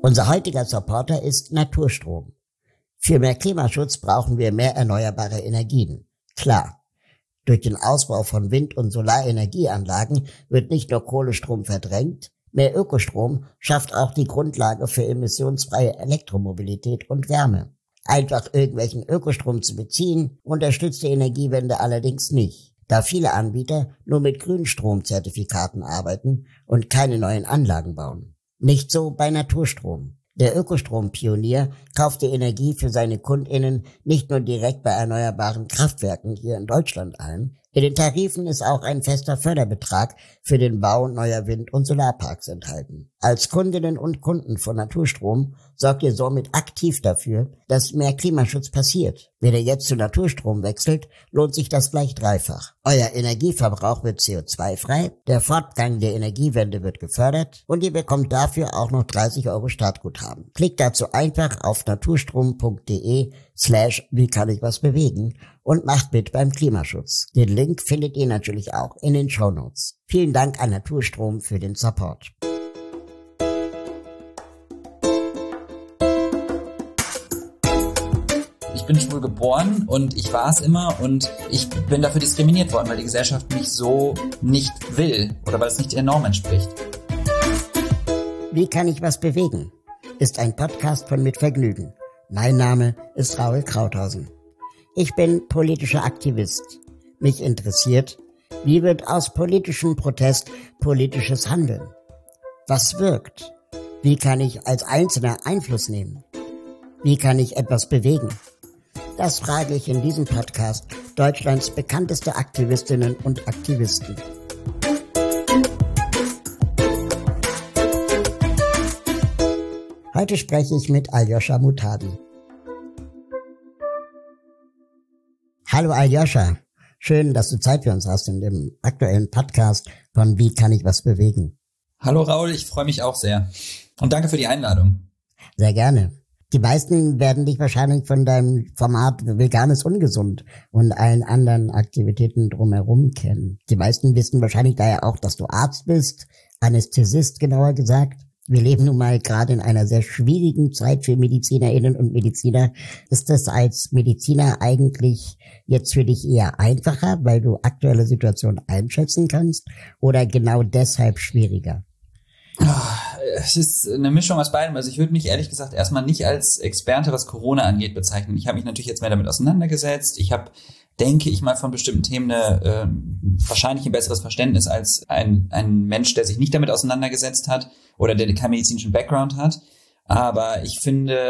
Unser heutiger Supporter ist Naturstrom. Für mehr Klimaschutz brauchen wir mehr erneuerbare Energien. Klar. Durch den Ausbau von Wind- und Solarenergieanlagen wird nicht nur Kohlestrom verdrängt, mehr Ökostrom schafft auch die Grundlage für emissionsfreie Elektromobilität und Wärme. Einfach irgendwelchen Ökostrom zu beziehen, unterstützt die Energiewende allerdings nicht, da viele Anbieter nur mit Grünstromzertifikaten arbeiten und keine neuen Anlagen bauen. Nicht so bei Naturstrom. Der Ökostrompionier kauft die Energie für seine KundInnen nicht nur direkt bei erneuerbaren Kraftwerken hier in Deutschland ein. In den Tarifen ist auch ein fester Förderbetrag für den Bau neuer Wind- und Solarparks enthalten. Als Kundinnen und Kunden von Naturstrom sorgt ihr somit aktiv dafür, dass mehr Klimaschutz passiert. Wenn ihr jetzt zu Naturstrom wechselt, lohnt sich das gleich dreifach. Euer Energieverbrauch wird CO2-frei, der Fortgang der Energiewende wird gefördert und ihr bekommt dafür auch noch 30 € Startguthaben. Klickt dazu einfach auf naturstrom.de/wie kann ich was bewegen und macht mit beim Klimaschutz. Den Link findet ihr natürlich auch in den Shownotes. Vielen Dank an Naturstrom für den Support. Ich bin schwul geboren und ich war es immer und ich bin dafür diskriminiert worden, weil die Gesellschaft mich so nicht will oder weil es nicht der Norm entspricht. Wie kann ich was bewegen? Ist ein Podcast von Mit Vergnügen. Mein Name ist Raoul Krauthausen. Ich bin politischer Aktivist. Mich interessiert, wie wird aus politischem Protest politisches Handeln? Was wirkt? Wie kann ich als Einzelner Einfluss nehmen? Wie kann ich etwas bewegen? Das frage ich in diesem Podcast Deutschlands bekannteste Aktivistinnen und Aktivisten. Heute spreche ich mit Aljoscha Mutadi. Hallo Aljoscha, schön, dass du Zeit für uns hast in dem aktuellen Podcast von Wie kann ich was bewegen? Hallo Raoul, ich freue mich auch sehr. Und danke für die Einladung. Sehr gerne. Die meisten werden dich wahrscheinlich von deinem Format Veganes Ungesund und allen anderen Aktivitäten drumherum kennen. Die meisten wissen wahrscheinlich daher auch, dass du Arzt bist, Anästhesist genauer gesagt. Wir leben nun mal gerade in einer sehr schwierigen Zeit für MedizinerInnen und Mediziner. Ist das als Mediziner eigentlich jetzt für dich eher einfacher, weil du aktuelle Situation einschätzen kannst, oder genau deshalb schwieriger? Es ist eine Mischung aus beidem. Also ich würde mich ehrlich gesagt erstmal nicht als Experte, was Corona angeht, bezeichnen. Ich habe mich natürlich jetzt mehr damit auseinandergesetzt. Ich habe, denke ich mal, von bestimmten Themen wahrscheinlich ein besseres Verständnis als ein Mensch, der sich nicht damit auseinandergesetzt hat oder der keinen medizinischen Background hat. Aber ich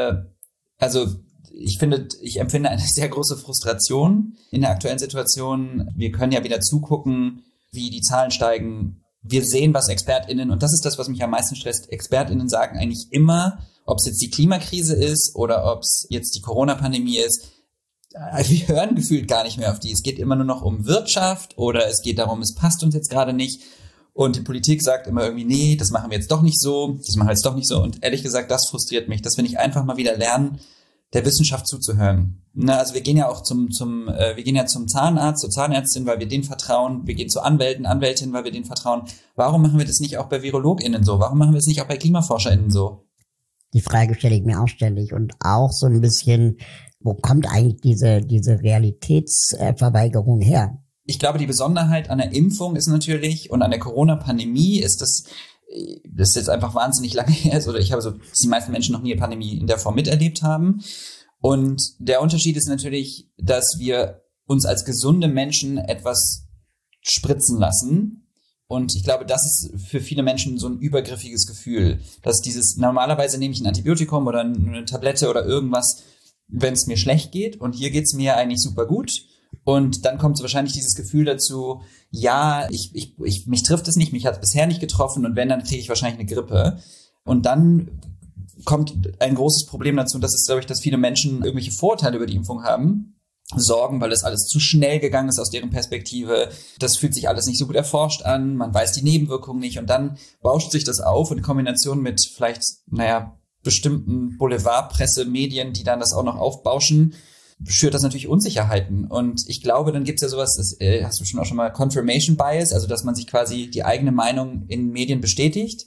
empfinde eine sehr große Frustration in der aktuellen Situation. Wir können ja wieder zugucken, wie die Zahlen steigen. Wir sehen, was ExpertInnen, und das ist das, was mich am meisten stresst, ExpertInnen sagen eigentlich immer, ob es jetzt die Klimakrise ist oder ob es jetzt die Corona-Pandemie ist, wir hören gefühlt gar nicht mehr auf die. Es geht immer nur noch um Wirtschaft oder es geht darum, es passt uns jetzt gerade nicht. Und die Politik sagt immer irgendwie, nee, das machen wir jetzt doch nicht so, das machen wir jetzt doch nicht so. Und ehrlich gesagt, das frustriert mich, dass wir nicht einfach mal wieder lernen, der Wissenschaft zuzuhören. Na, also wir gehen ja auch zum Zahnarzt, zur Zahnärztin, weil wir denen vertrauen. Wir gehen zu Anwältinnen, weil wir denen vertrauen. Warum machen wir das nicht auch bei VirologInnen so? Warum machen wir es nicht auch bei KlimaforscherInnen so? Die Frage stelle ich mir auch ständig und auch so ein bisschen, wo kommt eigentlich diese Realitätsverweigerung her? Ich glaube, die Besonderheit an der Impfung ist natürlich und an der Corona-Pandemie ist, das jetzt einfach wahnsinnig lange her ist, oder ich habe so, dass die meisten Menschen noch nie eine Pandemie in der Form miterlebt haben. Und der Unterschied ist natürlich, dass wir uns als gesunde Menschen etwas spritzen lassen. Und ich glaube, das ist für viele Menschen so ein übergriffiges Gefühl, dass normalerweise nehme ich ein Antibiotikum oder eine Tablette oder irgendwas, wenn es mir schlecht geht. Und hier geht es mir eigentlich super gut. Und dann kommt so wahrscheinlich dieses Gefühl dazu, ja, mich trifft es nicht, mich hat es bisher nicht getroffen und wenn, dann kriege ich wahrscheinlich eine Grippe. Und dann kommt ein großes Problem dazu, das ist, glaube ich, dass viele Menschen irgendwelche Vorurteile über die Impfung haben, Sorgen, weil das alles zu schnell gegangen ist aus deren Perspektive. Das fühlt sich alles nicht so gut erforscht an, man weiß die Nebenwirkungen nicht und dann bauscht sich das auf und in Kombination mit vielleicht, bestimmten Boulevardpresse, Medien, die dann das auch noch aufbauschen, schürt das natürlich Unsicherheiten. Und ich glaube, dann gibt's ja sowas, das hast du schon mal Confirmation Bias, also dass man sich quasi die eigene Meinung in Medien bestätigt.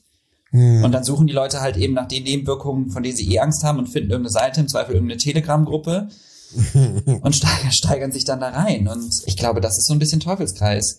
Und dann suchen die Leute halt eben nach den Nebenwirkungen, von denen sie Angst haben und finden irgendeine Seite, im Zweifel irgendeine Telegram-Gruppe und steigern sich dann da rein. Und ich glaube, das ist so ein bisschen Teufelskreis.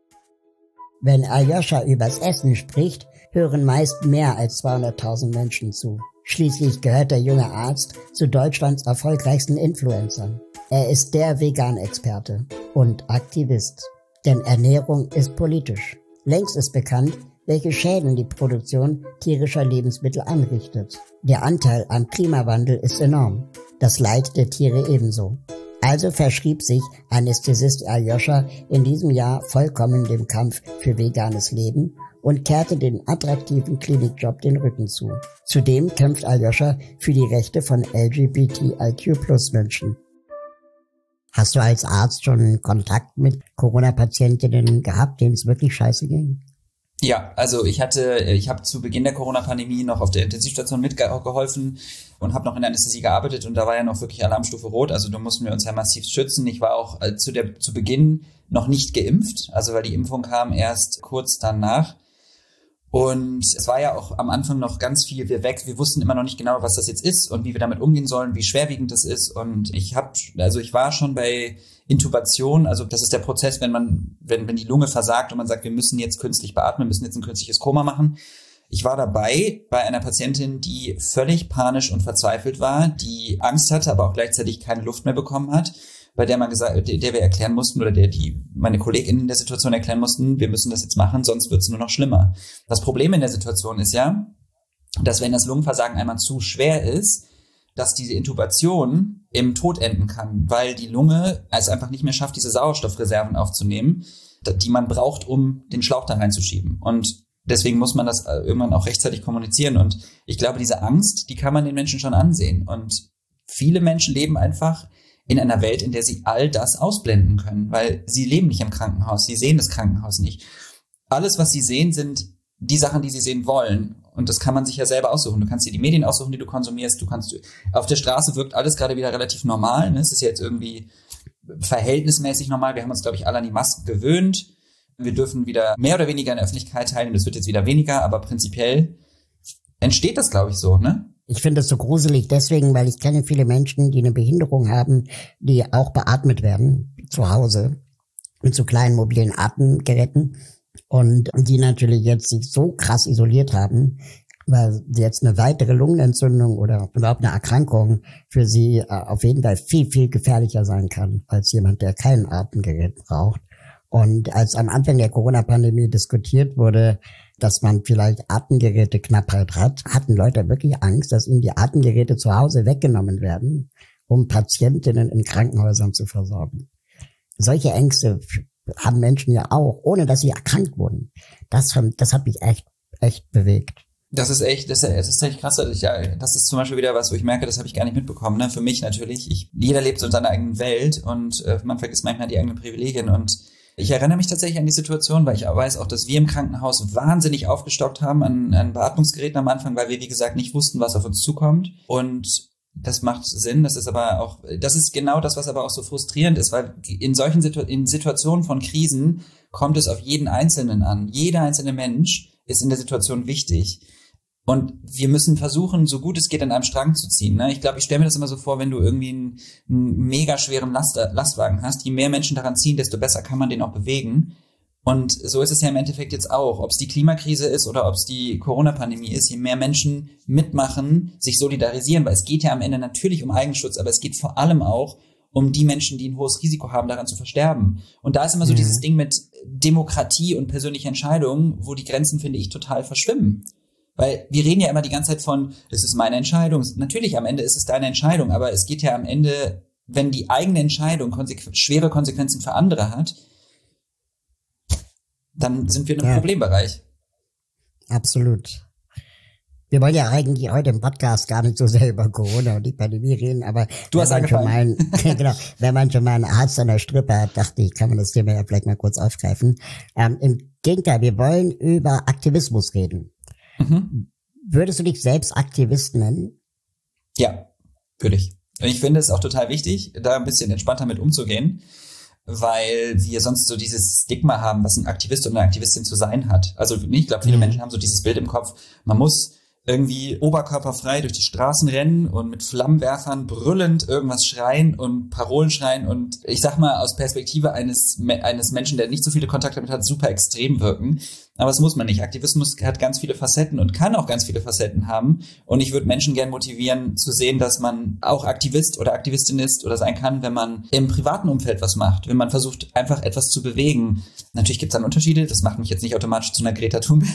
Wenn Aljoscha übers Essen spricht, hören meist mehr als 200.000 Menschen zu. Schließlich gehört der junge Arzt zu Deutschlands erfolgreichsten Influencern. Er ist der Vegan-Experte und Aktivist. Denn Ernährung ist politisch. Längst ist bekannt, welche Schäden die Produktion tierischer Lebensmittel anrichtet. Der Anteil am Klimawandel ist enorm. Das Leid der Tiere ebenso. Also verschrieb sich Anästhesist Aljoscha in diesem Jahr vollkommen dem Kampf für veganes Leben und kehrte den attraktiven Klinikjob den Rücken zu. Zudem kämpft Aljoscha für die Rechte von LGBTIQ+Menschen. Hast du als Arzt schon Kontakt mit Corona-Patientinnen gehabt, denen es wirklich scheiße ging? Ja, also ich habe zu Beginn der Corona-Pandemie noch auf der Intensivstation mitgeholfen und habe noch in der Anästhesie gearbeitet und da war ja noch wirklich Alarmstufe Rot, also da mussten wir uns ja massiv schützen. Ich war auch zu Beginn noch nicht geimpft, also weil die Impfung kam erst kurz danach. Und es war ja auch am Anfang noch ganz viel, wir wussten immer noch nicht genau, was das jetzt ist und wie wir damit umgehen sollen, wie schwerwiegend das ist. Und ich war schon bei Intubation, also das ist der Prozess, wenn die Lunge versagt und man sagt, wir müssen jetzt künstlich beatmen, müssen jetzt ein künstliches Koma machen. Ich war dabei bei einer Patientin, die völlig panisch und verzweifelt war, die Angst hatte, aber auch gleichzeitig keine Luft mehr bekommen hat, bei der der wir erklären mussten oder meine KollegInnen in der Situation erklären mussten, wir müssen das jetzt machen, sonst wird es nur noch schlimmer. Das Problem in der Situation ist ja, dass wenn das Lungenversagen einmal zu schwer ist, dass diese Intubation im Tod enden kann, weil die Lunge es einfach nicht mehr schafft, diese Sauerstoffreserven aufzunehmen, die man braucht, um den Schlauch da reinzuschieben. Und deswegen muss man das irgendwann auch rechtzeitig kommunizieren. Und ich glaube, diese Angst, die kann man den Menschen schon ansehen. Und viele Menschen leben einfach in einer Welt, in der sie all das ausblenden können, weil sie leben nicht im Krankenhaus, sie sehen das Krankenhaus nicht. Alles, was sie sehen, sind die Sachen, die sie sehen wollen. Und das kann man sich ja selber aussuchen. Du kannst dir die Medien aussuchen, die du konsumierst. Auf der Straße wirkt alles gerade wieder relativ normal. Ne? Es ist jetzt irgendwie verhältnismäßig normal. Wir haben uns, glaube ich, alle an die Masken gewöhnt. Wir dürfen wieder mehr oder weniger in der Öffentlichkeit teilnehmen. Das wird jetzt wieder weniger, aber prinzipiell entsteht das, glaube ich, so, ne? Ich finde das so gruselig deswegen, weil ich kenne viele Menschen, die eine Behinderung haben, die auch beatmet werden zu Hause mit so kleinen mobilen Atemgeräten und die natürlich jetzt sich so krass isoliert haben, weil jetzt eine weitere Lungenentzündung oder überhaupt eine Erkrankung für sie auf jeden Fall viel, viel gefährlicher sein kann als jemand, der kein Atemgerät braucht. Und als am Anfang der Corona-Pandemie diskutiert wurde, dass man vielleicht Atemgeräteknappheit hat, hatten Leute wirklich Angst, dass ihnen die Atemgeräte zu Hause weggenommen werden, um Patientinnen in Krankenhäusern zu versorgen. Solche Ängste haben Menschen ja auch, ohne dass sie erkrankt wurden. Das hat mich echt bewegt. Das ist echt krass. Das ist zum Beispiel wieder was, wo ich merke, das habe ich gar nicht mitbekommen. Ne? Für mich natürlich. Jeder lebt so in seiner eigenen Welt und man vergisst manchmal die eigenen Privilegien. Und ich erinnere mich tatsächlich an die Situation, weil ich weiß auch, dass wir im Krankenhaus wahnsinnig aufgestockt haben an Beatmungsgeräten am Anfang, weil wir, wie gesagt, nicht wussten, was auf uns zukommt. Und das macht Sinn. Das ist genau das, was aber auch so frustrierend ist, weil in solchen Situationen von Krisen kommt es auf jeden Einzelnen an. Jeder einzelne Mensch ist in der Situation wichtig. Und wir müssen versuchen, so gut es geht, an einem Strang zu ziehen. Ne? Ich glaube, ich stelle mir das immer so vor, wenn du irgendwie einen mega schweren Lastwagen hast, je mehr Menschen daran ziehen, desto besser kann man den auch bewegen. Und so ist es ja im Endeffekt jetzt auch. Ob es die Klimakrise ist oder ob es die Corona-Pandemie ist, je mehr Menschen mitmachen, sich solidarisieren, weil es geht ja am Ende natürlich um Eigenschutz, aber es geht vor allem auch um die Menschen, die ein hohes Risiko haben, daran zu versterben. Und da ist immer so dieses Ding mit Demokratie und persönlicher Entscheidung, wo die Grenzen, finde ich, total verschwimmen. Weil wir reden ja immer die ganze Zeit von, das ist meine Entscheidung. Natürlich, am Ende ist es deine Entscheidung, aber es geht ja am Ende, wenn die eigene Entscheidung schwere Konsequenzen für andere hat, dann sind wir in einem Problembereich. Absolut. Wir wollen ja eigentlich heute im Podcast gar nicht so sehr über Corona und die Pandemie reden, aber wenn man schon mal einen Arzt an der Strippe hat, dachte ich, kann man das Thema ja vielleicht mal kurz aufgreifen. Im Gegenteil, wir wollen über Aktivismus reden. Würdest du dich selbst Aktivist nennen? Ja, würde ich. Ich finde es auch total wichtig, da ein bisschen entspannter mit umzugehen. weil wir sonst so dieses Stigma haben, was ein Aktivist oder eine Aktivistin zu sein hat. Also ich glaube, viele Menschen haben so dieses Bild im Kopf, man muss irgendwie oberkörperfrei durch die Straßen rennen und mit Flammenwerfern brüllend irgendwas schreien und Parolen schreien und ich sag mal aus Perspektive eines Menschen, der nicht so viele Kontakte damit hat, super extrem wirken. Aber das muss man nicht. Aktivismus hat ganz viele Facetten und kann auch ganz viele Facetten haben. Und ich würde Menschen gern motivieren zu sehen, dass man auch Aktivist oder Aktivistin ist oder sein kann, wenn man im privaten Umfeld was macht, wenn man versucht, einfach etwas zu bewegen. Natürlich gibt es dann Unterschiede. Das macht mich jetzt nicht automatisch zu einer Greta Thunberg.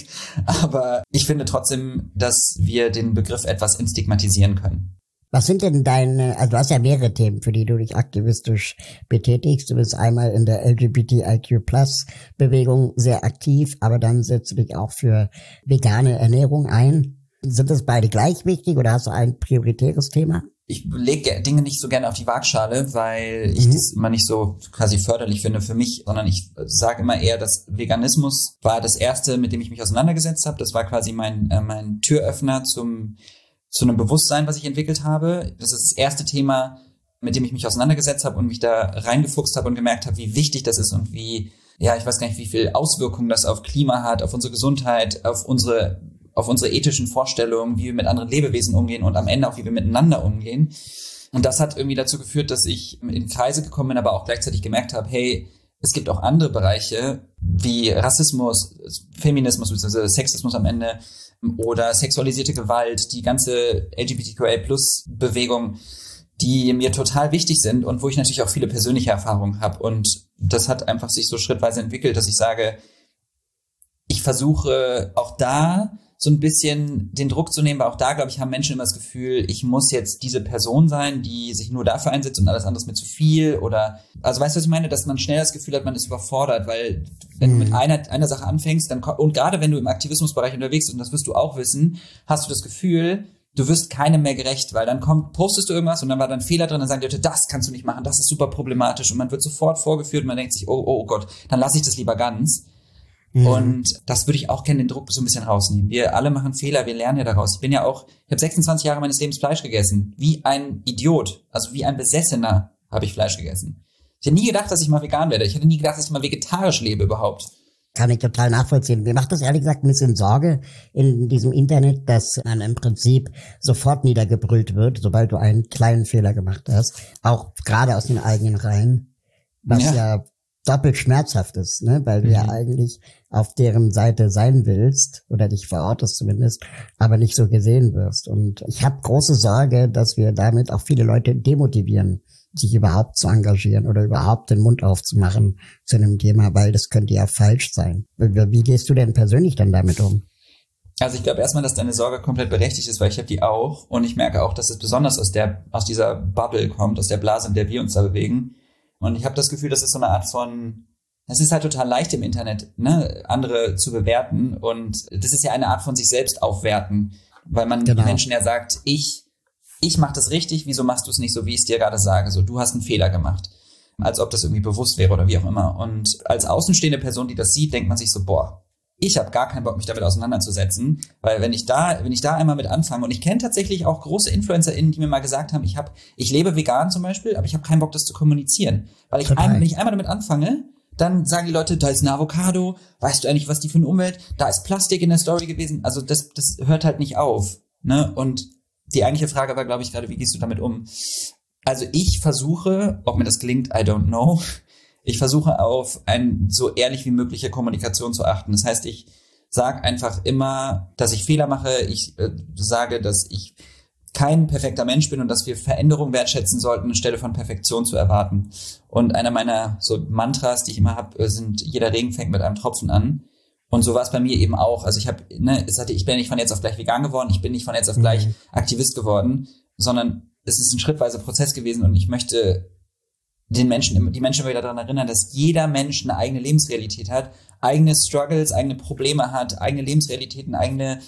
Aber ich finde trotzdem, dass wir den Begriff etwas entstigmatisieren können. Was sind denn also du hast ja mehrere Themen, für die du dich aktivistisch betätigst. Du bist einmal in der LGBTIQ+-Bewegung sehr aktiv, aber dann setzt du dich auch für vegane Ernährung ein. Sind das beide gleich wichtig oder hast du ein prioritäres Thema? Ich lege Dinge nicht so gerne auf die Waagschale, weil ich das immer nicht so quasi förderlich finde für mich, sondern ich sage immer eher, dass Veganismus war das erste, mit dem ich mich auseinandergesetzt habe. Das war quasi mein Türöffner zu einem Bewusstsein, was ich entwickelt habe. Das ist das erste Thema, mit dem ich mich auseinandergesetzt habe und mich da reingefuchst habe und gemerkt habe, wie wichtig das ist und wie, ja, ich weiß gar nicht, wie viel Auswirkungen das auf Klima hat, auf unsere Gesundheit, auf unsere ethischen Vorstellungen, wie wir mit anderen Lebewesen umgehen und am Ende auch, wie wir miteinander umgehen. Und das hat irgendwie dazu geführt, dass ich in Kreise gekommen bin, aber auch gleichzeitig gemerkt habe, hey, es gibt auch andere Bereiche wie Rassismus, Feminismus bzw. Sexismus am Ende, oder sexualisierte Gewalt, die ganze LGBTQIA+-Bewegung, die mir total wichtig sind und wo ich natürlich auch viele persönliche Erfahrungen habe. Und das hat einfach sich so schrittweise entwickelt, dass ich sage, ich versuche auch da so ein bisschen den Druck zu nehmen, weil auch da, glaube ich, haben Menschen immer das Gefühl, ich muss jetzt diese Person sein, die sich nur dafür einsetzt und alles andere ist mir zu viel oder, also weißt du, was ich meine, dass man schnell das Gefühl hat, man ist überfordert, weil wenn du mit einer Sache anfängst, dann, und gerade wenn du im Aktivismusbereich unterwegs bist, und das wirst du auch wissen, hast du das Gefühl, du wirst keinem mehr gerecht, weil dann postest du irgendwas und dann war da ein Fehler drin, dann sagen die Leute, das kannst du nicht machen, das ist super problematisch und man wird sofort vorgeführt und man denkt sich, oh Gott, dann lasse ich das lieber ganz. Und das würde ich auch gerne den Druck so ein bisschen rausnehmen. Wir alle machen Fehler, wir lernen ja daraus. Ich habe 26 Jahre meines Lebens Fleisch gegessen. Wie ein Idiot, also wie ein Besessener habe ich Fleisch gegessen. Ich hätte nie gedacht, dass ich mal vegan werde. Ich hätte nie gedacht, dass ich mal vegetarisch lebe überhaupt. Kann ich total nachvollziehen. Mir macht das ehrlich gesagt ein bisschen Sorge in diesem Internet, dass man im Prinzip sofort niedergebrüllt wird, sobald du einen kleinen Fehler gemacht hast. Auch gerade aus den eigenen Reihen. Was ja doppelt schmerzhaft ist, ne, weil du ja eigentlich auf deren Seite sein willst oder dich verortest zumindest, aber nicht so gesehen wirst. Und ich habe große Sorge, dass wir damit auch viele Leute demotivieren, sich überhaupt zu engagieren oder überhaupt den Mund aufzumachen zu einem Thema, weil das könnte ja falsch sein. Wie gehst du denn persönlich dann damit um? Also ich glaube erstmal, dass deine Sorge komplett berechtigt ist, weil ich habe die auch und ich merke auch, dass es besonders aus dieser Bubble kommt, aus der Blase, in der wir uns da bewegen. Und ich habe das Gefühl, das ist so eine Art von, es ist halt total leicht im Internet, ne, andere zu bewerten. Und das ist ja eine Art von sich selbst aufwerten, weil man den Menschen ja sagt, ich mache das richtig, wieso machst du es nicht so, wie ich es dir gerade sage? So, du hast einen Fehler gemacht. Als ob das irgendwie bewusst wäre oder wie auch immer. Und als außenstehende Person, die das sieht, denkt man sich so, boah, ich habe gar keinen Bock, mich damit auseinanderzusetzen, weil wenn ich da einmal mit anfange, und ich kenne tatsächlich auch große InfluencerInnen, die mir mal gesagt haben, ich lebe vegan zum Beispiel, aber ich habe keinen Bock, das zu kommunizieren. Weil wenn ich einmal damit anfange, dann sagen die Leute, da ist eine Avocado, weißt du eigentlich, was die für eine Umwelt, da ist Plastik in der Story gewesen, also das hört halt nicht auf, ne? Und die eigentliche Frage war, glaube ich, gerade, wie gehst du damit um? Also ich versuche, ob mir das gelingt, I don't know, ich versuche auf so ehrlich wie mögliche Kommunikation zu achten. Das heißt, ich sage einfach immer, dass ich Fehler mache. Ich sage, dass ich kein perfekter Mensch bin und dass wir Veränderung wertschätzen sollten, anstelle von Perfektion zu erwarten. Und einer meiner so Mantras, die ich immer habe, sind, jeder Regen fängt mit einem Tropfen an. Und so war es bei mir eben auch. Also ich bin ja nicht von jetzt auf gleich vegan geworden, ich bin nicht von jetzt auf gleich Aktivist geworden, sondern es ist ein schrittweiser Prozess gewesen und ich möchte die Menschen immer wieder daran erinnern, dass jeder Mensch eine eigene Lebensrealität hat, eigene Struggles, eigene Probleme hat, eigene Lebensrealitäten, eigene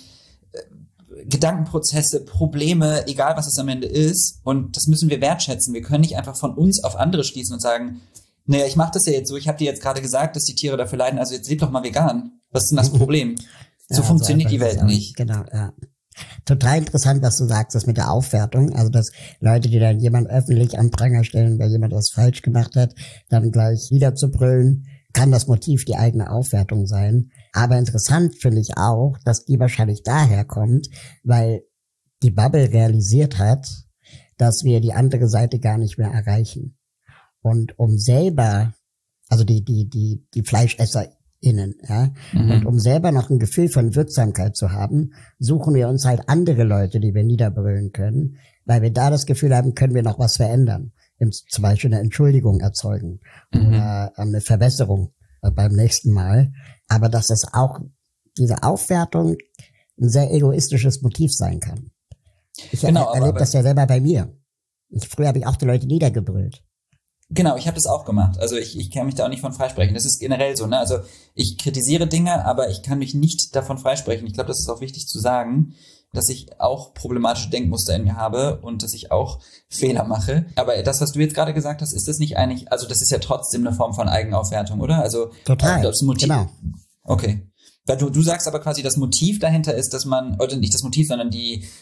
Gedankenprozesse, Probleme, egal was es am Ende ist. Und das müssen wir wertschätzen. Wir können nicht einfach von uns auf andere schließen und sagen, naja, ich mache das ja jetzt so, ich habe dir jetzt gerade gesagt, dass die Tiere dafür leiden, also jetzt leb doch mal vegan. Was ist denn das Problem? So funktioniert die Welt nicht. Genau, ja. Total interessant, was du sagst, das mit der Aufwertung. Also, dass Leute, die dann jemand öffentlich am Pranger stellen, weil jemand was falsch gemacht hat, dann gleich wieder zu brüllen, kann das Motiv die eigene Aufwertung sein. Aber interessant finde ich auch, dass die wahrscheinlich daher kommt, weil die Bubble realisiert hat, dass wir die andere Seite gar nicht mehr erreichen. Und um selber, also die FleischesserInnen, ja, und um selber noch ein Gefühl von Wirksamkeit zu haben, suchen wir uns halt andere Leute, die wir niederbrüllen können, weil wir da das Gefühl haben, können wir noch was verändern. Zum Beispiel eine Entschuldigung erzeugen oder eine Verbesserung beim nächsten Mal. Aber dass das auch, diese Aufwertung, ein sehr egoistisches Motiv sein kann. Ich erlebe das ja selber bei mir. Früher habe ich auch die Leute niedergebrüllt. Genau, ich habe das auch gemacht. Also ich kann mich da auch nicht von freisprechen. Das ist generell so, ne? Also ich kritisiere Dinge, aber ich kann mich nicht davon freisprechen. Ich glaube, das ist auch wichtig zu sagen, dass ich auch problematische Denkmuster in mir habe und dass ich auch Fehler mache. Aber das, was du jetzt gerade gesagt hast, ist das nicht eigentlich, also das ist ja trotzdem eine Form von Eigenaufwertung, oder? Also total, das Motiv, genau. Okay. Weil du sagst aber quasi, das Motiv dahinter ist, dass man, oder nicht das Motiv, sondern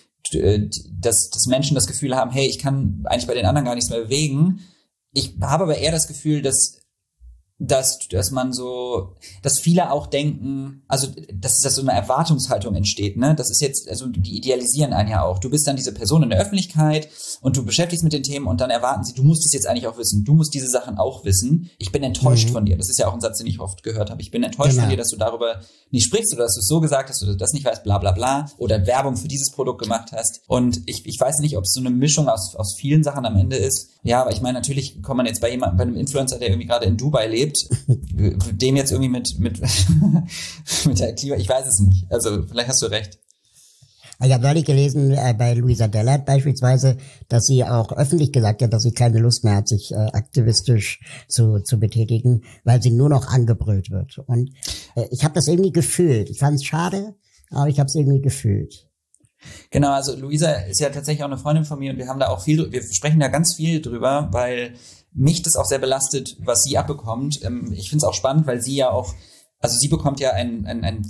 dass Menschen das Gefühl haben, hey, ich kann eigentlich bei den anderen gar nichts mehr bewegen. Ich habe aber eher das Gefühl, dass man so, dass viele auch denken, also dass so eine Erwartungshaltung entsteht, ne? Das ist jetzt, also die idealisieren einen ja auch. Du bist dann diese Person in der Öffentlichkeit und du beschäftigst mit den Themen und dann erwarten sie, du musst es jetzt eigentlich auch wissen. Du musst diese Sachen auch wissen. Ich bin enttäuscht von dir. Das ist ja auch ein Satz, den ich oft gehört habe. Ich bin enttäuscht von dir, dass du darüber nicht sprichst oder dass du es so gesagt hast oder das nicht weißt, bla bla bla, oder Werbung für dieses Produkt gemacht hast. Und ich weiß nicht, ob es so eine Mischung aus vielen Sachen am Ende ist. Ja, aber ich meine, natürlich kommt man jetzt bei einem Influencer, der irgendwie gerade in Dubai lebt, dem jetzt irgendwie mit der Klima, ich weiß es nicht. Also vielleicht hast du recht. Ich habe neulich gelesen, bei Luisa Dellert beispielsweise, dass sie auch öffentlich gesagt hat, dass sie keine Lust mehr hat, sich aktivistisch zu betätigen, weil sie nur noch angebrüllt wird. Und ich habe das irgendwie gefühlt. Ich fand es schade, aber ich habe es irgendwie gefühlt. Genau, also Luisa ist ja tatsächlich auch eine Freundin von mir und wir sprechen da ganz viel drüber, weil mich das auch sehr belastet, was sie abbekommt. Ich finde es auch spannend, weil sie ja auch, also sie bekommt ja ein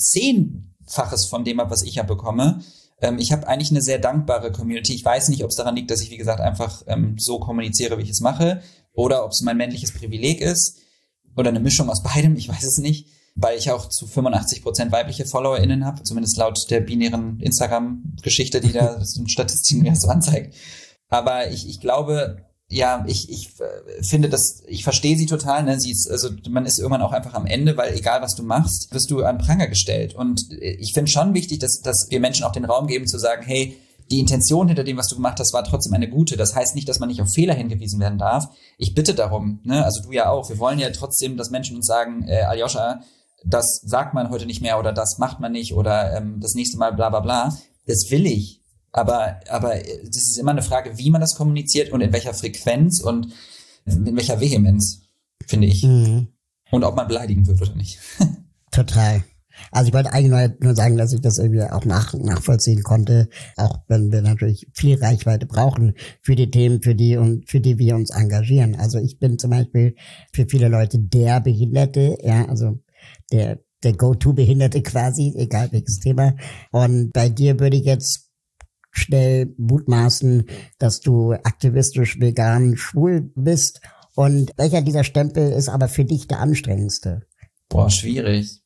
10-faches von dem ab, was ich abbekomme. Ich habe eigentlich eine sehr dankbare Community. Ich weiß nicht, ob es daran liegt, dass ich, wie gesagt, einfach so kommuniziere, wie ich es mache, oder ob es mein männliches Privileg ist oder eine Mischung aus beidem, ich weiß es nicht, weil ich auch zu 85% weibliche FollowerInnen habe, zumindest laut der binären Instagram-Geschichte, die da so eine Statistik mir so anzeigt. Aber ich glaube, ja, ich finde das, ich verstehe sie total, ne? Man ist irgendwann auch einfach am Ende, weil egal was du machst, wirst du an Pranger gestellt. Und ich finde schon wichtig, dass wir Menschen auch den Raum geben zu sagen, hey, die Intention hinter dem, was du gemacht hast, war trotzdem eine gute. Das heißt nicht, dass man nicht auf Fehler hingewiesen werden darf. Ich bitte darum, ne? Also du ja auch. Wir wollen ja trotzdem, dass Menschen uns sagen, Aljoscha, das sagt man heute nicht mehr oder das macht man nicht oder das nächste Mal bla bla bla. Das will ich. Aber das ist immer eine Frage, wie man das kommuniziert und in welcher Frequenz und in welcher Vehemenz, finde ich. Und ob man beleidigen wird oder nicht. Total. Also ich wollte eigentlich nur sagen, dass ich das irgendwie auch nachvollziehen konnte, auch wenn wir natürlich viel Reichweite brauchen für die Themen, für die wir uns engagieren. Also ich bin zum Beispiel für viele Leute der Behinderte, ja, also der Go-To-Behinderte quasi, egal welches Thema. Und bei dir würde ich jetzt schnell mutmaßen, dass du aktivistisch, vegan, schwul bist. Und welcher dieser Stempel ist aber für dich der anstrengendste? Boah, schwierig.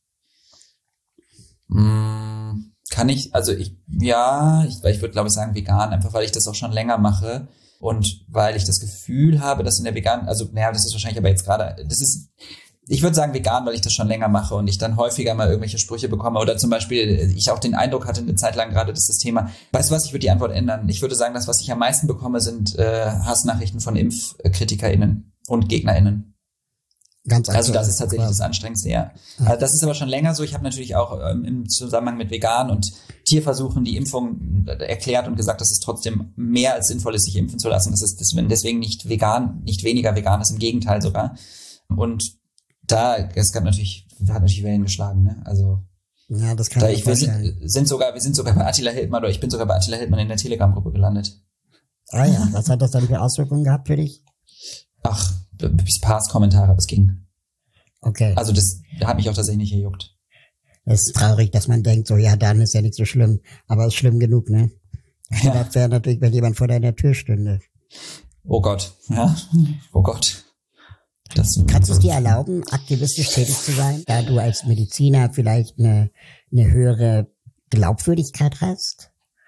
Ich würde glaube ich sagen vegan, einfach weil ich das auch schon länger mache und weil ich das Gefühl habe, dass in der veganen, das ist wahrscheinlich aber jetzt gerade, ich würde sagen vegan, weil ich das schon länger mache und ich dann häufiger mal irgendwelche Sprüche bekomme oder zum Beispiel ich auch den Eindruck hatte eine Zeit lang gerade, dass das Thema, weißt du was, ich würde die Antwort ändern. Ich würde sagen, das, was ich am meisten bekomme, sind Hassnachrichten von ImpfkritikerInnen und GegnerInnen. Ganz aktuell. Also das ist tatsächlich das Anstrengendste, ja. Das ist aber schon länger so. Ich habe natürlich auch im Zusammenhang mit Vegan und Tierversuchen die Impfung erklärt und gesagt, dass es trotzdem mehr als sinnvoll ist, sich impfen zu lassen. Dass deswegen nicht weniger vegan ist, im Gegenteil sogar. Und hat natürlich Wellen geschlagen, ne? Also ja, das kann ich vorstellen. Wir sind sogar bei Attila Hildmann, oder ich bin sogar bei Attila Hildmann in der Telegram-Gruppe gelandet. Ah ja, was hat das dann für Auswirkungen gehabt für dich? Ach, bis Pass-Kommentare, aber es ging. Okay. Also das hat mich auch tatsächlich nicht gejuckt. Es ist traurig, dass man denkt, so, ja, dann ist ja nicht so schlimm. Aber es ist schlimm genug, ne? Ja. Das wäre natürlich, wenn jemand vor deiner Tür stünde. Oh Gott, ja. Oh Gott. Kannst du es dir erlauben, aktivistisch tätig zu sein, da du als Mediziner vielleicht eine höhere Glaubwürdigkeit hast?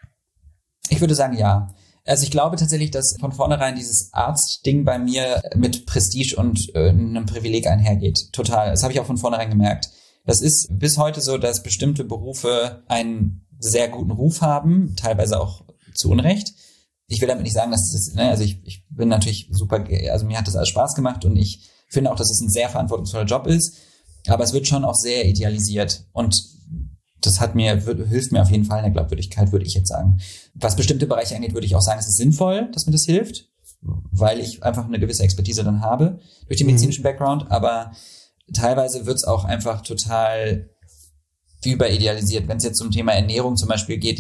Ich würde sagen, ja. Also ich glaube tatsächlich, dass von vornherein dieses Arztding bei mir mit Prestige und einem Privileg einhergeht. Total. Das habe ich auch von vornherein gemerkt. Das ist bis heute so, dass bestimmte Berufe einen sehr guten Ruf haben, teilweise auch zu Unrecht. Ich will damit nicht sagen, dass das, ne, also ich bin natürlich super, also mir hat das alles Spaß gemacht und ich finde auch, dass es ein sehr verantwortungsvoller Job ist, aber es wird schon auch sehr idealisiert und das hilft mir auf jeden Fall in der Glaubwürdigkeit, würde ich jetzt sagen. Was bestimmte Bereiche angeht, würde ich auch sagen, es ist sinnvoll, dass mir das hilft, weil ich einfach eine gewisse Expertise dann habe durch den medizinischen Background, aber teilweise wird es auch einfach total überidealisiert, wenn es jetzt zum Thema Ernährung zum Beispiel geht.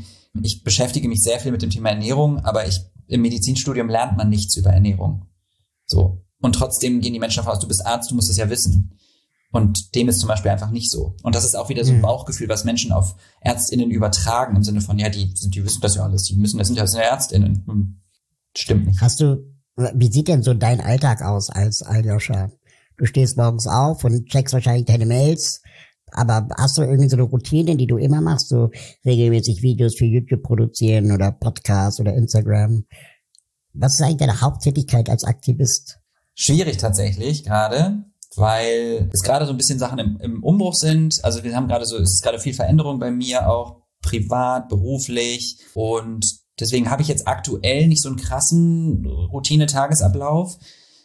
Ich beschäftige mich sehr viel mit dem Thema Ernährung, aber im Medizinstudium lernt man nichts über Ernährung. So. Und trotzdem gehen die Menschen davon aus, du bist Arzt, du musst es ja wissen. Und dem ist zum Beispiel einfach nicht so. Und das ist auch wieder so ein Bauchgefühl, was Menschen auf ÄrztInnen übertragen, im Sinne von, ja, die wissen das ja alles, das sind ja ÄrztInnen. Stimmt nicht. Wie sieht denn so dein Alltag aus als Aljoscha? Du stehst morgens auf und checkst wahrscheinlich deine Mails, aber hast du irgendwie so eine Routine, die du immer machst, so regelmäßig Videos für YouTube produzieren oder Podcasts oder Instagram? Was ist eigentlich deine Haupttätigkeit als Aktivist? Schwierig tatsächlich gerade, weil es gerade so ein bisschen Sachen im Umbruch sind. Also wir haben es ist gerade viel Veränderung bei mir, auch privat, beruflich. Und deswegen habe ich jetzt aktuell nicht so einen krassen Routine-Tagesablauf.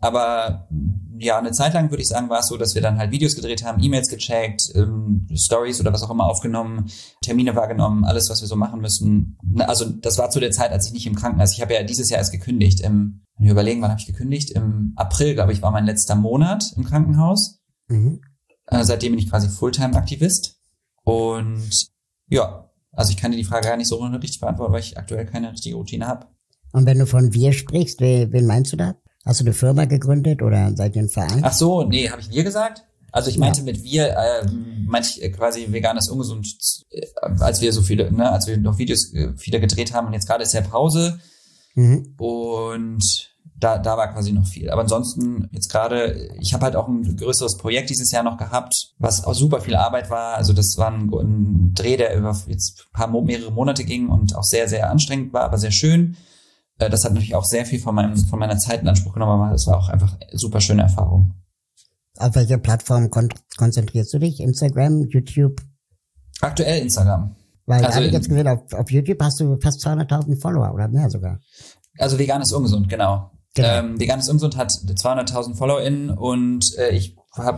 Aber ja, eine Zeit lang würde ich sagen, war es so, dass wir dann halt Videos gedreht haben, E-Mails gecheckt, Stories oder was auch immer aufgenommen, Termine wahrgenommen, alles, was wir so machen müssen. Also das war zu der Zeit, als ich nicht im Krankenhaus. Ich habe ja dieses Jahr erst gekündigt. Wir überlegen, wann habe ich gekündigt? Im April, glaube ich, war mein letzter Monat im Krankenhaus. Seitdem bin ich quasi Fulltime-Aktivist. Und ja, also ich kann dir die Frage gar nicht so richtig beantworten, weil ich aktuell keine richtige Routine habe. Und wenn du von wir sprichst, wen meinst du da? Hast du eine Firma gegründet oder seid ihr ein Verein? Ach so, nee, habe ich wir gesagt? Also ich meinte mit wir, meinte ich quasi veganes Ungesund, als wir so viele, ne, als wir noch Videos viele gedreht haben und jetzt gerade ist ja Pause. Und da war quasi noch viel. Aber ansonsten jetzt gerade, ich habe halt auch ein größeres Projekt dieses Jahr noch gehabt, was auch super viel Arbeit war. Also das war ein Dreh, der über jetzt mehrere Monate ging und auch sehr, sehr anstrengend war, aber sehr schön. Das hat natürlich auch sehr viel von meiner Zeit in Anspruch genommen, aber das war auch einfach eine super schöne Erfahrung. Auf welche Plattform konzentrierst du dich? Instagram, YouTube? Aktuell Instagram. Weil da habe ich jetzt gesehen, auf YouTube hast du fast 200.000 Follower oder mehr sogar. Also veganes Ungesund, genau. Veganes Ungesund hat 200.000 FollowerInnen und ich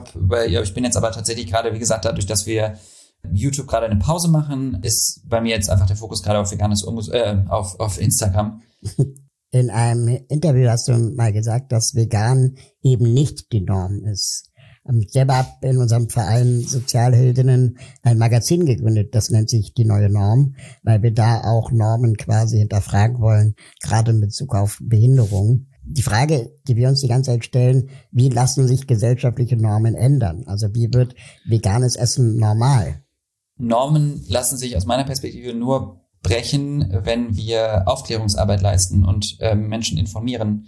bin jetzt aber tatsächlich gerade, wie gesagt, dadurch, dass wir YouTube gerade eine Pause machen, ist bei mir jetzt einfach der Fokus gerade auf veganes Ungesund, auf Instagram. In einem Interview hast du mal gesagt, dass vegan eben nicht die Norm ist. Ich selber habe in unserem Verein Sozialheldinnen ein Magazin gegründet, das nennt sich Die neue Norm, weil wir da auch Normen quasi hinterfragen wollen, gerade in Bezug auf Behinderung. Die Frage, die wir uns die ganze Zeit stellen, wie lassen sich gesellschaftliche Normen ändern? Also wie wird veganes Essen normal? Normen lassen sich aus meiner Perspektive nur brechen, wenn wir Aufklärungsarbeit leisten und Menschen informieren.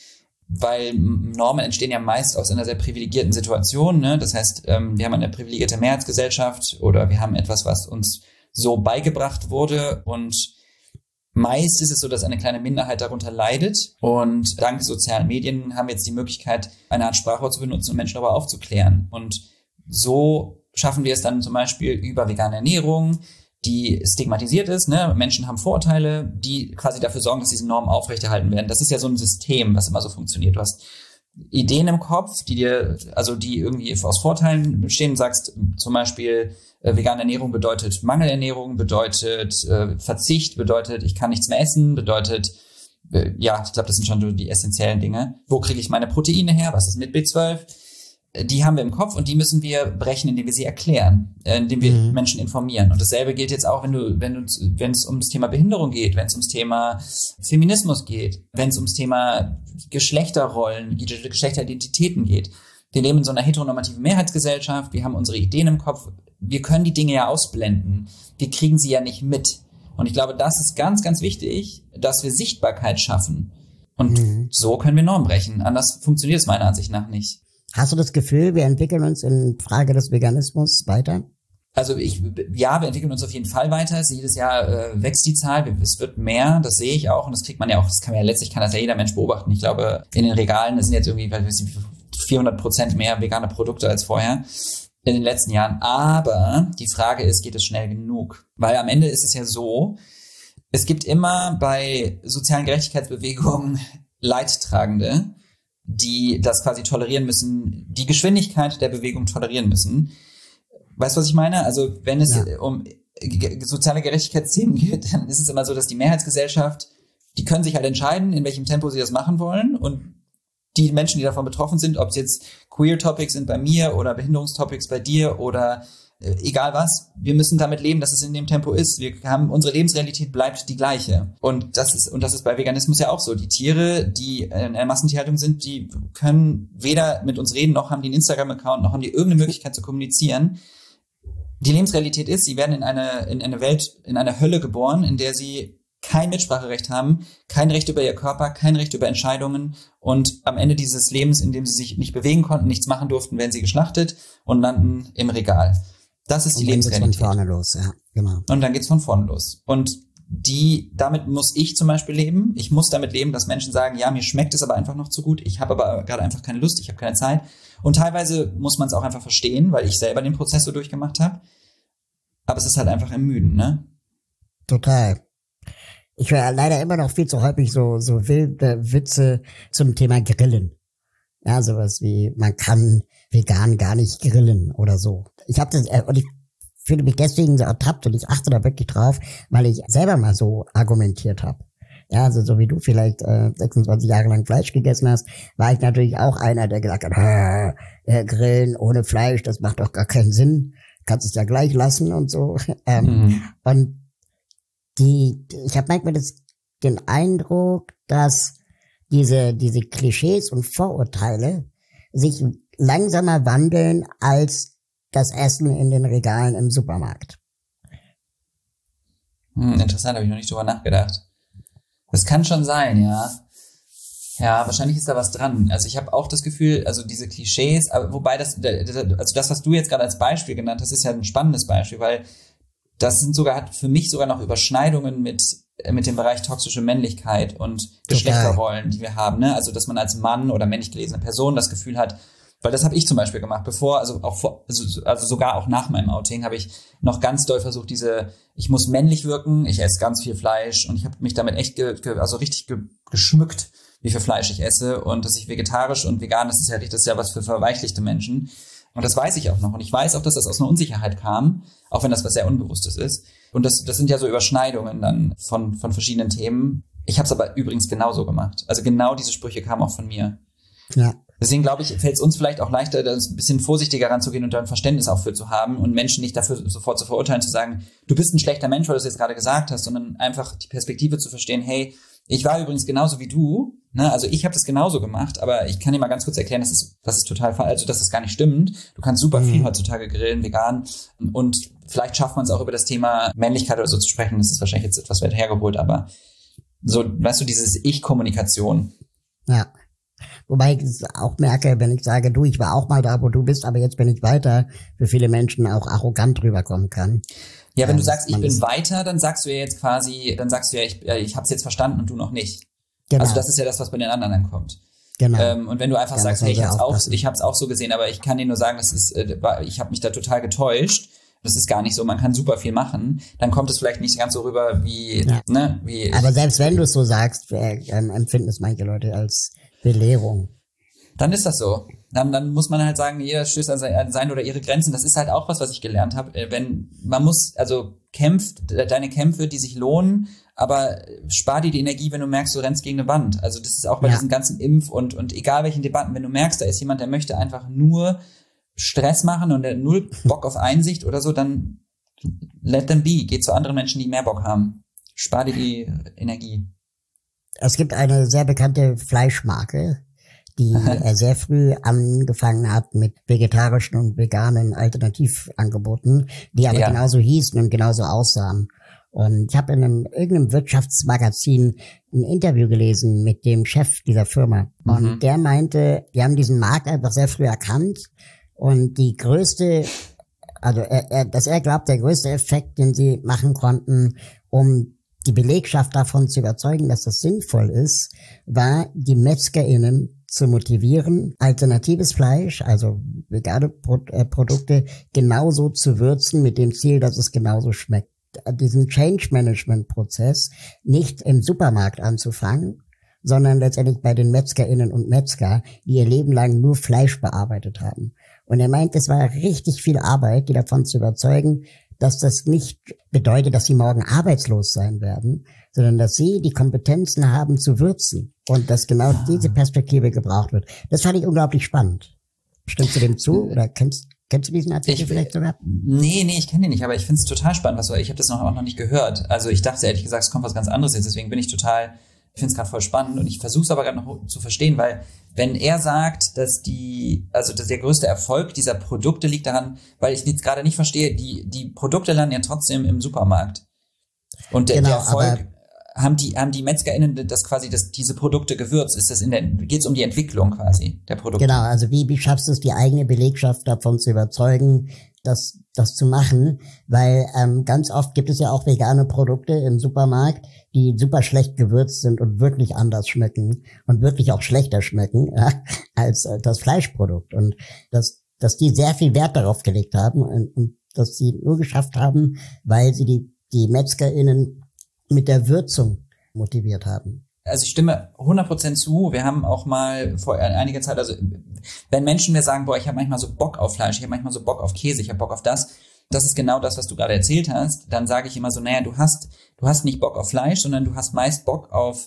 Weil Normen entstehen ja meist aus einer sehr privilegierten Situation, ne? Das heißt, wir haben eine privilegierte Mehrheitsgesellschaft oder wir haben etwas, was uns so beigebracht wurde und meist ist es so, dass eine kleine Minderheit darunter leidet und dank sozialen Medien haben wir jetzt die Möglichkeit, eine Art Sprachrohr zu benutzen, um Menschen darüber aufzuklären. Und so schaffen wir es dann zum Beispiel über vegane Ernährung, die stigmatisiert ist, ne? Menschen haben Vorurteile, die quasi dafür sorgen, dass diese Normen aufrechterhalten werden. Das ist ja so ein System, was immer so funktioniert. Du hast Ideen im Kopf, die irgendwie aus Vorteilen bestehen. Du sagst zum Beispiel, vegane Ernährung bedeutet Mangelernährung, bedeutet Verzicht, bedeutet ich kann nichts mehr essen, bedeutet, ich glaube, das sind schon so die essentiellen Dinge. Wo kriege ich meine Proteine her? Was ist mit B12? Die haben wir im Kopf und die müssen wir brechen, indem wir sie erklären, indem wir Menschen informieren. Und dasselbe gilt jetzt auch, wenn es ums Thema Behinderung geht, wenn es ums Thema Feminismus geht, wenn es ums Thema Geschlechterrollen, Geschlechteridentitäten geht. Wir leben in so einer heteronormativen Mehrheitsgesellschaft, wir haben unsere Ideen im Kopf, wir können die Dinge ja ausblenden. Wir kriegen sie ja nicht mit. Und ich glaube, das ist ganz, ganz wichtig, dass wir Sichtbarkeit schaffen. Und so können wir Normen brechen. Anders funktioniert es meiner Ansicht nach nicht. Hast du das Gefühl, wir entwickeln uns in Frage des Veganismus weiter? Also wir entwickeln uns auf jeden Fall weiter. Jedes Jahr wächst die Zahl. Es wird mehr, das sehe ich auch. Und das kriegt man ja auch, letztlich kann das ja jeder Mensch beobachten. Ich glaube, in den Regalen, das sind jetzt irgendwie 400% mehr vegane Produkte als vorher in den letzten Jahren. Aber die Frage ist, geht es schnell genug? Weil am Ende ist es ja so, es gibt immer bei sozialen Gerechtigkeitsbewegungen Leidtragende, die das quasi tolerieren müssen, die Geschwindigkeit der Bewegung tolerieren müssen. Weißt du, was ich meine? Also wenn es um soziale Gerechtigkeitsthemen geht, dann ist es immer so, dass die Mehrheitsgesellschaft, die können sich halt entscheiden, in welchem Tempo sie das machen wollen, und die Menschen, die davon betroffen sind, ob es jetzt Queer-Topics sind bei mir oder Behinderungstopics bei dir oder egal was, wir müssen damit leben, dass es in dem Tempo ist. Unsere Lebensrealität bleibt die gleiche. Und das ist bei Veganismus ja auch so. Die Tiere, die in der Massentierhaltung sind, die können weder mit uns reden, noch haben die einen Instagram-Account, noch haben die irgendeine Möglichkeit zu kommunizieren. Die Lebensrealität ist, sie werden in eine Welt, in eine Hölle geboren, in der sie kein Mitspracherecht haben, kein Recht über ihr Körper, kein Recht über Entscheidungen, und am Ende dieses Lebens, in dem sie sich nicht bewegen konnten, nichts machen durften, werden sie geschlachtet und landen im Regal. Das ist die Lebensrealität. Und dann geht's von vorne los, ja, genau. Und dann geht's von vorne los. Und damit muss ich zum Beispiel leben. Ich muss damit leben, dass Menschen sagen, ja, mir schmeckt es aber einfach noch zu gut. Ich habe aber gerade einfach keine Lust, ich habe keine Zeit. Und teilweise muss man es auch einfach verstehen, weil ich selber den Prozess so durchgemacht habe. Aber es ist halt einfach ermüdend, ne? Total. Ich höre leider immer noch viel zu häufig so wilde Witze zum Thema Grillen. Ja, sowas wie, man kann vegan gar nicht grillen oder so. Ich habe das, und ich fühle mich deswegen so ertappt, und ich achte da wirklich drauf, weil ich selber mal so argumentiert habe. Ja, also so wie du vielleicht 26 Jahre lang Fleisch gegessen hast, war ich natürlich auch einer, der gesagt hat, Grillen ohne Fleisch, das macht doch gar keinen Sinn. Kannst es ja gleich lassen und so. Und ich habe manchmal den Eindruck, dass diese Klischees und Vorurteile sich langsamer wandeln als das Essen in den Regalen im Supermarkt. Interessant, habe ich noch nicht drüber nachgedacht. Das kann schon sein, ja. Ja, wahrscheinlich ist da was dran. Also ich habe auch das Gefühl, also diese Klischees, aber wobei das, was du jetzt gerade als Beispiel genannt hast, ist ja ein spannendes Beispiel, weil das hat für mich sogar noch Überschneidungen mit dem Bereich toxische Männlichkeit und Geschlechterrollen, die wir haben, ne? Also dass man als Mann oder männlich gelesene Person das Gefühl hat, weil das habe ich zum Beispiel gemacht, also sogar auch nach meinem Outing habe ich noch ganz doll versucht, ich muss männlich wirken, ich esse ganz viel Fleisch, und ich habe mich damit echt richtig geschmückt, wie viel Fleisch ich esse, und dass ich vegetarisch und vegan, das ist ja was für verweichlichte Menschen. Und das weiß ich auch noch. Und ich weiß auch, dass das aus einer Unsicherheit kam, auch wenn das was sehr Unbewusstes ist. Und das sind ja so Überschneidungen dann von verschiedenen Themen. Ich habe es aber übrigens genauso gemacht. Also genau diese Sprüche kamen auch von mir. Ja. Deswegen glaube ich, fällt es uns vielleicht auch leichter, da ein bisschen vorsichtiger ranzugehen und da ein Verständnis auch für zu haben und Menschen nicht dafür sofort zu verurteilen, zu sagen, du bist ein schlechter Mensch, weil du es jetzt gerade gesagt hast, sondern einfach die Perspektive zu verstehen, hey, ich war übrigens genauso wie du, ne? Also ich habe das genauso gemacht, aber ich kann dir mal ganz kurz erklären, dass es total falsch, also dass das gar nicht stimmt. Du kannst super viel heutzutage grillen, vegan, und vielleicht schafft man es auch über das Thema Männlichkeit oder so zu sprechen. Das ist wahrscheinlich jetzt etwas weit hergeholt, aber so, weißt du, dieses Ich-Kommunikation. Ja. Wobei ich auch merke, wenn ich sage, ich war auch mal da, wo du bist, aber jetzt bin ich weiter, für viele Menschen auch arrogant rüberkommen kann. Ja, wenn du sagst, ich bin weiter, dann sagst du ja jetzt quasi, ich habe es jetzt verstanden und du noch nicht. Genau. Also das ist ja das, was bei den anderen ankommt. Genau. Und wenn du einfach sagst, hey, ich habe es auch so gesehen, aber ich kann dir nur sagen, ich habe mich da total getäuscht. Das ist gar nicht so, man kann super viel machen. Dann kommt es vielleicht nicht ganz so rüber wie, wie. Aber selbst wenn du es so sagst, empfinden es manche Leute als Belehrung. Dann ist das so. Dann muss man halt sagen, jeder stößt an seine oder ihre Grenzen. Das ist halt auch was ich gelernt habe. Kämpft deine Kämpfe, die sich lohnen, aber spar dir die Energie, wenn du merkst, du rennst gegen eine Wand. Also das ist auch bei diesen ganzen und egal welchen Debatten, wenn du merkst, da ist jemand, der möchte einfach nur Stress machen und der null Bock auf Einsicht oder so, dann let them be. Geh zu anderen Menschen, die mehr Bock haben. Spar dir die Energie. Es gibt eine sehr bekannte Fleischmarke, die sehr früh angefangen hat mit vegetarischen und veganen Alternativangeboten, die aber genauso hießen und genauso aussahen. Und ich habe in irgendeinem Wirtschaftsmagazin ein Interview gelesen mit dem Chef dieser Firma. Und der meinte, die haben diesen Markt einfach sehr früh erkannt. Und die größte, dass er glaubt, der größte Effekt, den sie machen konnten, um die Belegschaft davon zu überzeugen, dass das sinnvoll ist, war, die MetzgerInnen zu motivieren, alternatives Fleisch, also vegane Produkte, genauso zu würzen mit dem Ziel, dass es genauso schmeckt. Diesen Change-Management-Prozess nicht im Supermarkt anzufangen, sondern letztendlich bei den MetzgerInnen und Metzger, die ihr Leben lang nur Fleisch bearbeitet haben. Und er meint, es war richtig viel Arbeit, die davon zu überzeugen, dass das nicht bedeutet, dass sie morgen arbeitslos sein werden, sondern dass sie die Kompetenzen haben zu würzen und dass genau diese Perspektive gebraucht wird. Das fand ich unglaublich spannend. Stimmst du dem zu oder kennst du diesen Artikel vielleicht sogar? Nee, ich kenne den nicht, aber ich finde es total spannend. Ich habe das auch noch nicht gehört. Also ich dachte ehrlich gesagt, es kommt was ganz anderes jetzt, deswegen ich finde es gerade voll spannend und ich versuche es aber gerade noch zu verstehen, weil wenn er sagt, dass der größte Erfolg dieser Produkte liegt daran, weil ich jetzt gerade nicht verstehe, die Produkte landen ja trotzdem im Supermarkt. Und der Erfolg, haben die MetzgerInnen diese Produkte gewürzt? Geht's um die Entwicklung quasi der Produkte? Genau, also wie schaffst du es, die eigene Belegschaft davon zu überzeugen, das zu machen? Weil ganz oft gibt es ja auch vegane Produkte im Supermarkt, die super schlecht gewürzt sind und wirklich anders schmecken und wirklich auch schlechter schmecken als das Fleischprodukt. Und dass die sehr viel Wert darauf gelegt haben und dass sie nur geschafft haben, weil sie die MetzgerInnen mit der Würzung motiviert haben. Also ich stimme 100% zu. Wir haben auch mal vor einiger Zeit, also wenn Menschen mir sagen, ich habe manchmal so Bock auf Fleisch, ich habe manchmal so Bock auf Käse, ich habe Bock auf das ist genau das, was du gerade erzählt hast, dann sage ich immer so, du hast nicht Bock auf Fleisch, sondern du hast meist Bock auf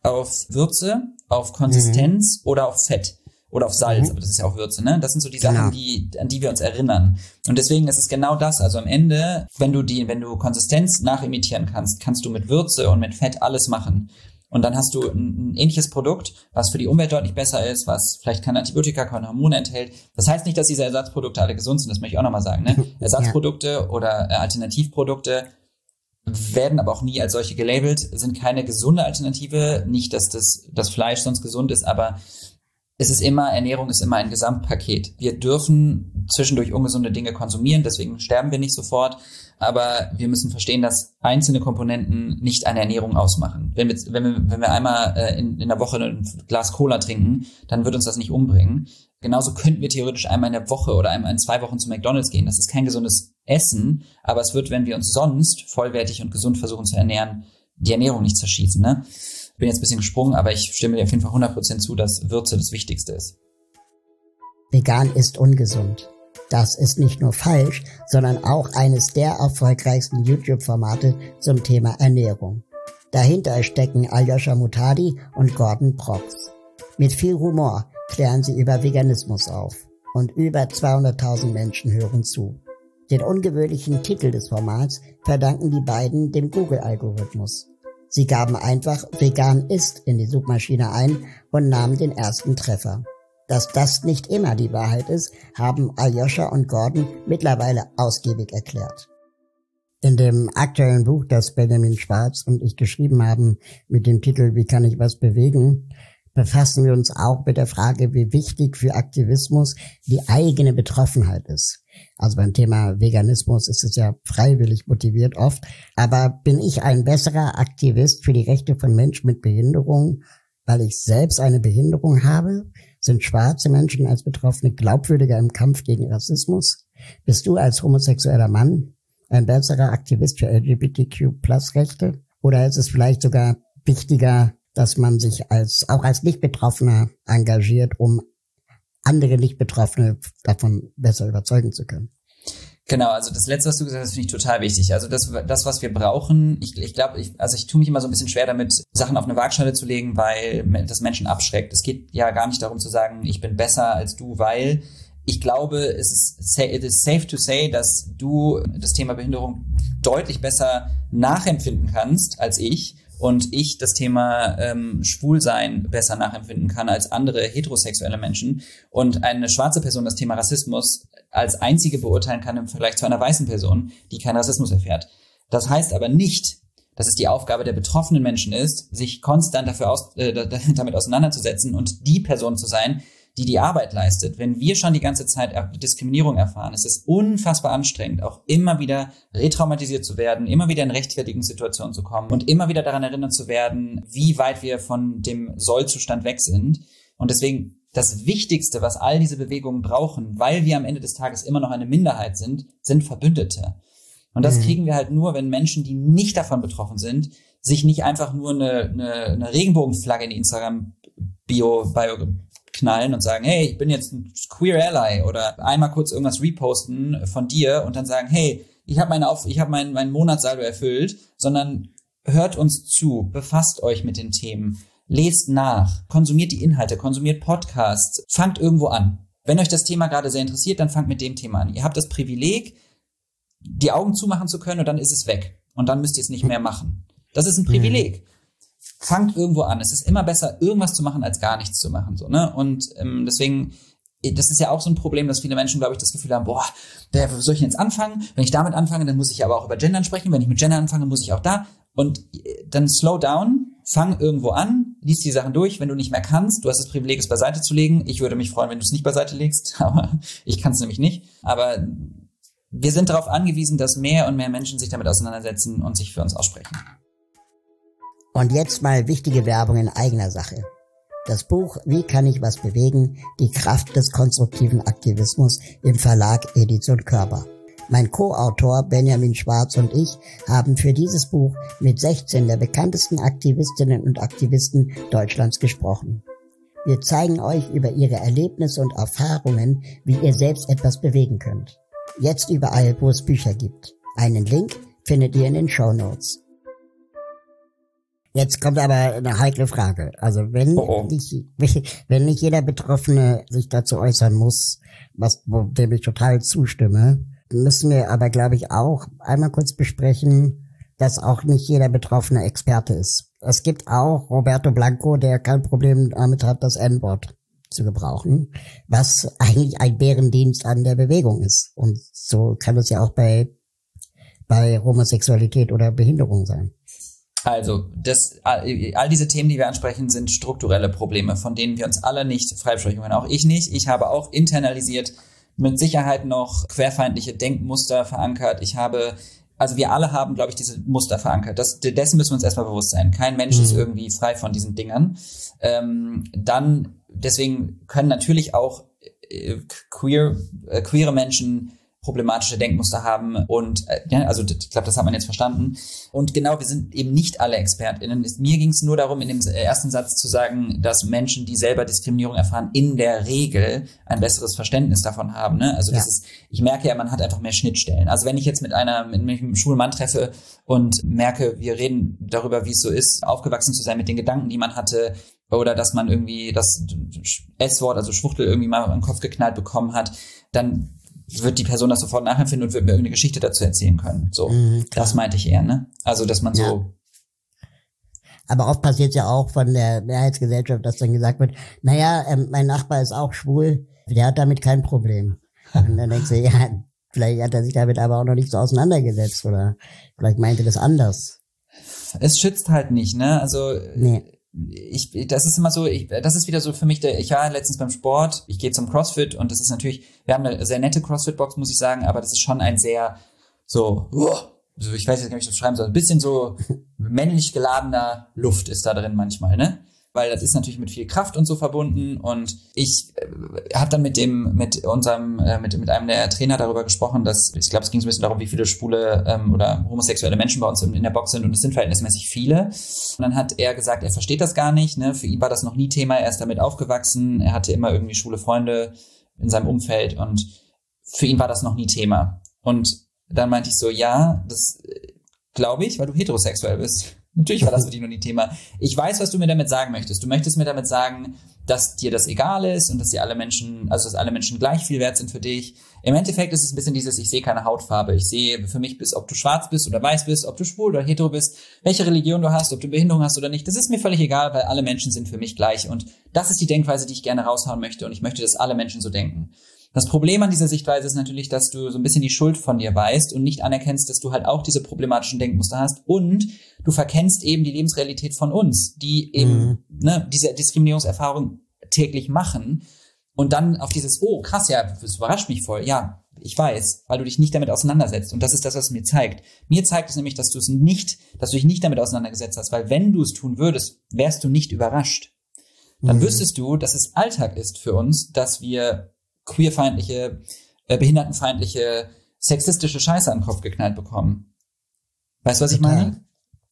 Würze, auf Konsistenz oder auf Fett. Oder auf Salz, aber das ist ja auch Würze, ne? Das sind so die Sachen, an die wir uns erinnern. Und deswegen ist es genau das. Also am Ende, wenn du Konsistenz nachimitieren kannst du mit Würze und mit Fett alles machen. Und dann hast du ein ähnliches Produkt, was für die Umwelt deutlich besser ist, was vielleicht keine Antibiotika, keine Hormone enthält. Das heißt nicht, dass diese Ersatzprodukte alle gesund sind, das möchte ich auch nochmal sagen, ne? Ersatzprodukte oder Alternativprodukte werden aber auch nie als solche gelabelt, sind keine gesunde Alternative. Nicht, dass das Fleisch sonst gesund ist, aber Ernährung ist immer ein Gesamtpaket. Wir dürfen zwischendurch ungesunde Dinge konsumieren, deswegen sterben wir nicht sofort, aber wir müssen verstehen, dass einzelne Komponenten nicht eine Ernährung ausmachen. Wenn wir einmal in der Woche ein Glas Cola trinken, dann wird uns das nicht umbringen. Genauso könnten wir theoretisch einmal in der Woche oder einmal in 2 Wochen zu McDonald's gehen. Das ist kein gesundes Essen, aber es wird, wenn wir uns sonst vollwertig und gesund versuchen zu ernähren, die Ernährung nicht zerschießen, ne? Ich bin jetzt ein bisschen gesprungen, aber ich stimme dir auf jeden Fall 100% zu, dass Würze das Wichtigste ist. Vegan ist ungesund. Das ist nicht nur falsch, sondern auch eines der erfolgreichsten YouTube-Formate zum Thema Ernährung. Dahinter stecken Aljoscha Muhtadi und Gordon Prox. Mit viel Humor klären sie über Veganismus auf. Und über 200.000 Menschen hören zu. Den ungewöhnlichen Titel des Formats verdanken die beiden dem Google-Algorithmus. Sie gaben einfach vegan ist in die Suchmaschine ein und nahmen den ersten Treffer. Dass das nicht immer die Wahrheit ist, haben Aljoscha und Gordon mittlerweile ausgiebig erklärt. In dem aktuellen Buch, das Benjamin Schwarz und ich geschrieben haben, mit dem Titel Wie kann ich was bewegen?, befassen wir uns auch mit der Frage, wie wichtig für Aktivismus die eigene Betroffenheit ist. Also beim Thema Veganismus ist es ja freiwillig motiviert oft, aber bin ich ein besserer Aktivist für die Rechte von Menschen mit Behinderung, weil ich selbst eine Behinderung habe? Sind schwarze Menschen als Betroffene glaubwürdiger im Kampf gegen Rassismus? Bist du als homosexueller Mann ein besserer Aktivist für LGBTQ+-Rechte? Oder ist es vielleicht sogar wichtiger, dass man sich auch als Nicht-Betroffener engagiert, um andere Nicht-Betroffene davon besser überzeugen zu können? Genau, also das Letzte, was du gesagt hast, finde ich total wichtig. Also das was wir brauchen, ich glaube, ich tue mich immer so ein bisschen schwer damit, Sachen auf eine Waagschale zu legen, weil das Menschen abschreckt. Es geht ja gar nicht darum zu sagen, ich bin besser als du, weil ich glaube, it is safe to say, dass du das Thema Behinderung deutlich besser nachempfinden kannst als ich und ich das Thema Schwulsein besser nachempfinden kann als andere heterosexuelle Menschen und eine schwarze Person das Thema Rassismus als einzige beurteilen kann im Vergleich zu einer weißen Person, die keinen Rassismus erfährt. Das heißt aber nicht, dass es die Aufgabe der betroffenen Menschen ist, sich konstant damit auseinanderzusetzen und die Person zu sein, die Arbeit leistet. Wenn wir schon die ganze Zeit Diskriminierung erfahren, ist es unfassbar anstrengend, auch immer wieder retraumatisiert zu werden, immer wieder in Rechtfertigungssituationen zu kommen und immer wieder daran erinnert zu werden, wie weit wir von dem Soll-Zustand weg sind. Und deswegen das Wichtigste, was all diese Bewegungen brauchen, weil wir am Ende des Tages immer noch eine Minderheit sind Verbündete. Und das kriegen wir halt nur, wenn Menschen, die nicht davon betroffen sind, sich nicht einfach nur eine Regenbogenflagge in die Instagram-Bio knallen und sagen, hey, ich bin jetzt ein Queer Ally oder einmal kurz irgendwas reposten von dir und dann sagen, hey, ich habe meinen Monatssaldo erfüllt, sondern hört uns zu, befasst euch mit den Themen, lest nach, konsumiert die Inhalte, konsumiert Podcasts, fangt irgendwo an. Wenn euch das Thema gerade sehr interessiert, dann fangt mit dem Thema an. Ihr habt das Privileg, die Augen zumachen zu können und dann ist es weg. Und dann müsst ihr es nicht mehr machen. Das ist ein Privileg. Fangt irgendwo an. Es ist immer besser, irgendwas zu machen, als gar nichts zu machen. So, ne? Und deswegen, das ist ja auch so ein Problem, dass viele Menschen, glaube ich, das Gefühl haben, wo soll ich denn jetzt anfangen? Wenn ich damit anfange, dann muss ich aber auch über Gendern sprechen. Wenn ich mit Gendern anfange, muss ich auch da. Und dann slow down, fang irgendwo an, lies die Sachen durch. Wenn du nicht mehr kannst, du hast das Privileg, es beiseite zu legen. Ich würde mich freuen, wenn du es nicht beiseite legst, aber ich kann es nämlich nicht. Aber wir sind darauf angewiesen, dass mehr und mehr Menschen sich damit auseinandersetzen und sich für uns aussprechen. Und jetzt mal wichtige Werbung in eigener Sache. Das Buch Wie kann ich was bewegen? Die Kraft des konstruktiven Aktivismus im Verlag Edition Körber. Mein Co-Autor Benjamin Schwarz und ich haben für dieses Buch mit 16 der bekanntesten Aktivistinnen und Aktivisten Deutschlands gesprochen. Wir zeigen euch über ihre Erlebnisse und Erfahrungen, wie ihr selbst etwas bewegen könnt. Jetzt überall, wo es Bücher gibt. Einen Link findet ihr in den Shownotes. Jetzt kommt aber eine heikle Frage. Also wenn nicht jeder Betroffene sich dazu äußern muss, dem ich total zustimme, müssen wir aber, glaube ich, auch einmal kurz besprechen, dass auch nicht jeder Betroffene Experte ist. Es gibt auch Roberto Blanco, der kein Problem damit hat, das N-Wort zu gebrauchen, was eigentlich ein Bärendienst an der Bewegung ist. Und so kann es ja auch bei Homosexualität oder Behinderung sein. Also, all diese Themen, die wir ansprechen, sind strukturelle Probleme, von denen wir uns alle nicht freisprechen können. Auch ich nicht. Ich habe auch internalisiert mit Sicherheit noch querfeindliche Denkmuster verankert. Wir alle haben, glaube ich, diese Muster verankert. Dessen müssen wir uns erstmal bewusst sein. Kein Mensch ist irgendwie frei von diesen Dingern. Deswegen können natürlich auch queere Menschen problematische Denkmuster haben und ich glaube, das hat man jetzt verstanden. Und genau, wir sind eben nicht alle ExpertInnen. Mir ging es nur darum, in dem ersten Satz zu sagen, dass Menschen, die selber Diskriminierung erfahren, in der Regel ein besseres Verständnis davon haben. Ne? Also ich merke ja, man hat einfach mehr Schnittstellen. Also wenn ich jetzt mit einem schwulen Mann treffe und merke, wir reden darüber, wie es so ist, aufgewachsen zu sein mit den Gedanken, die man hatte, oder dass man irgendwie das S-Wort, also Schwuchtel, irgendwie mal in den Kopf geknallt bekommen hat, dann wird die Person das sofort nachempfinden und wird mir irgendeine Geschichte dazu erzählen können. So, das meinte ich eher, ne? Also, dass man so. Aber oft passiert es ja auch von der Mehrheitsgesellschaft, dass dann gesagt wird, mein Nachbar ist auch schwul, der hat damit kein Problem. Und dann denkst du, ja, vielleicht hat er sich damit aber auch noch nicht so auseinandergesetzt oder vielleicht meinte das anders. Es schützt halt nicht, ne? Also, nee. Das ist immer so, das ist wieder so für mich ich war letztens beim Sport, ich gehe zum CrossFit und das ist natürlich, wir haben eine sehr nette CrossFit-Box, muss ich sagen, aber das ist schon ein sehr ich weiß jetzt gar nicht, wie ich das beschreiben soll, ein bisschen so männlich geladener Luft ist da drin manchmal, ne? Weil das ist natürlich mit viel Kraft und so verbunden und ich habe dann mit einem der Trainer darüber gesprochen, dass, ich glaube, es ging so ein bisschen darum, wie viele schwule oder homosexuelle Menschen bei uns in der Box sind und es sind verhältnismäßig viele. Und dann hat er gesagt, er versteht das gar nicht, ne? Für ihn war das noch nie Thema, er ist damit aufgewachsen, er hatte immer irgendwie schwule Freunde in seinem Umfeld und für ihn war das noch nie Thema. Und dann meinte ich so, ja, das glaube ich, weil du heterosexuell bist. Natürlich war das für dich noch nie Thema. Ich weiß, was du mir damit sagen möchtest. Du möchtest mir damit sagen, dass dir das egal ist und dass dass alle Menschen gleich viel wert sind für dich. Im Endeffekt ist es ein bisschen dieses, ich sehe keine Hautfarbe. Ich sehe für mich, ob du schwarz bist oder weiß bist, ob du schwul oder hetero bist, welche Religion du hast, ob du Behinderung hast oder nicht. Das ist mir völlig egal, weil alle Menschen sind für mich gleich. Und das ist die Denkweise, die ich gerne raushauen möchte. Und ich möchte, dass alle Menschen so denken. Das Problem an dieser Sichtweise ist natürlich, dass du so ein bisschen die Schuld von dir weißt und nicht anerkennst, dass du halt auch diese problematischen Denkmuster hast und du verkennst eben die Lebensrealität von uns, die eben diese Diskriminierungserfahrung täglich machen und dann auf dieses, oh krass, ja, das überrascht mich voll, ja, ich weiß, weil du dich nicht damit auseinandersetzt und das ist das, was es mir zeigt. Mir zeigt es nämlich, dass du dich nicht damit auseinandergesetzt hast, weil wenn du es tun würdest, wärst du nicht überrascht. Dann wüsstest du, dass es Alltag ist für uns, dass wir queerfeindliche, behindertenfeindliche, sexistische Scheiße an den Kopf geknallt bekommen. Weißt du, was ich meine?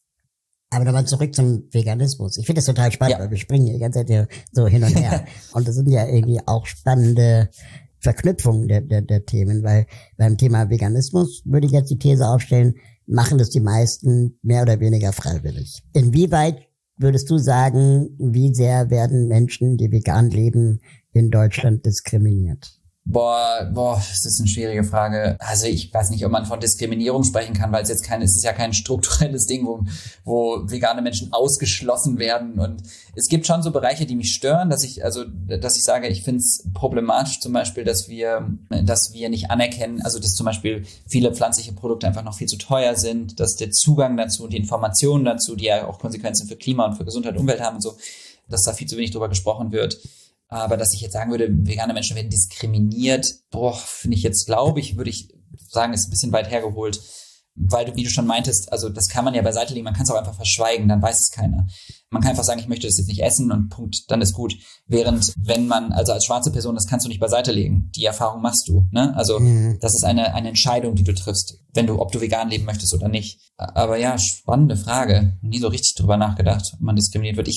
Aber nochmal zurück zum Veganismus. Ich finde das total spannend, weil wir springen die ganze Zeit hier so hin und her. Und das sind ja irgendwie auch spannende Verknüpfungen der Themen, weil beim Thema Veganismus würde ich jetzt die These aufstellen, machen das die meisten mehr oder weniger freiwillig. Inwieweit würdest du sagen, wie sehr werden Menschen, die vegan leben, in Deutschland diskriminiert? Boah, das ist eine schwierige Frage. Also ich weiß nicht, ob man von Diskriminierung sprechen kann, weil es ist ja kein strukturelles Ding, wo vegane Menschen ausgeschlossen werden. Und es gibt schon so Bereiche, die mich stören, dass ich sage, ich finde es problematisch zum Beispiel, dass wir nicht anerkennen, also dass zum Beispiel viele pflanzliche Produkte einfach noch viel zu teuer sind, dass der Zugang dazu und die Informationen dazu, die ja auch Konsequenzen für Klima und für Gesundheit und Umwelt haben und so, dass da viel zu wenig drüber gesprochen wird. Aber dass ich jetzt sagen würde, vegane Menschen werden diskriminiert, finde ich jetzt, würde ich sagen, ist ein bisschen weit hergeholt. Weil du, wie du schon meintest, also das kann man ja beiseite legen, man kann es auch einfach verschweigen, dann weiß es keiner. Man kann einfach sagen, ich möchte das jetzt nicht essen und Punkt, dann ist gut. Während wenn man, also als schwarze Person, das kannst du nicht beiseite legen. Die Erfahrung machst du, ne? Also das ist eine Entscheidung, die du triffst, ob du vegan leben möchtest oder nicht. Aber ja, spannende Frage. Nie so richtig drüber nachgedacht, ob man diskriminiert wird.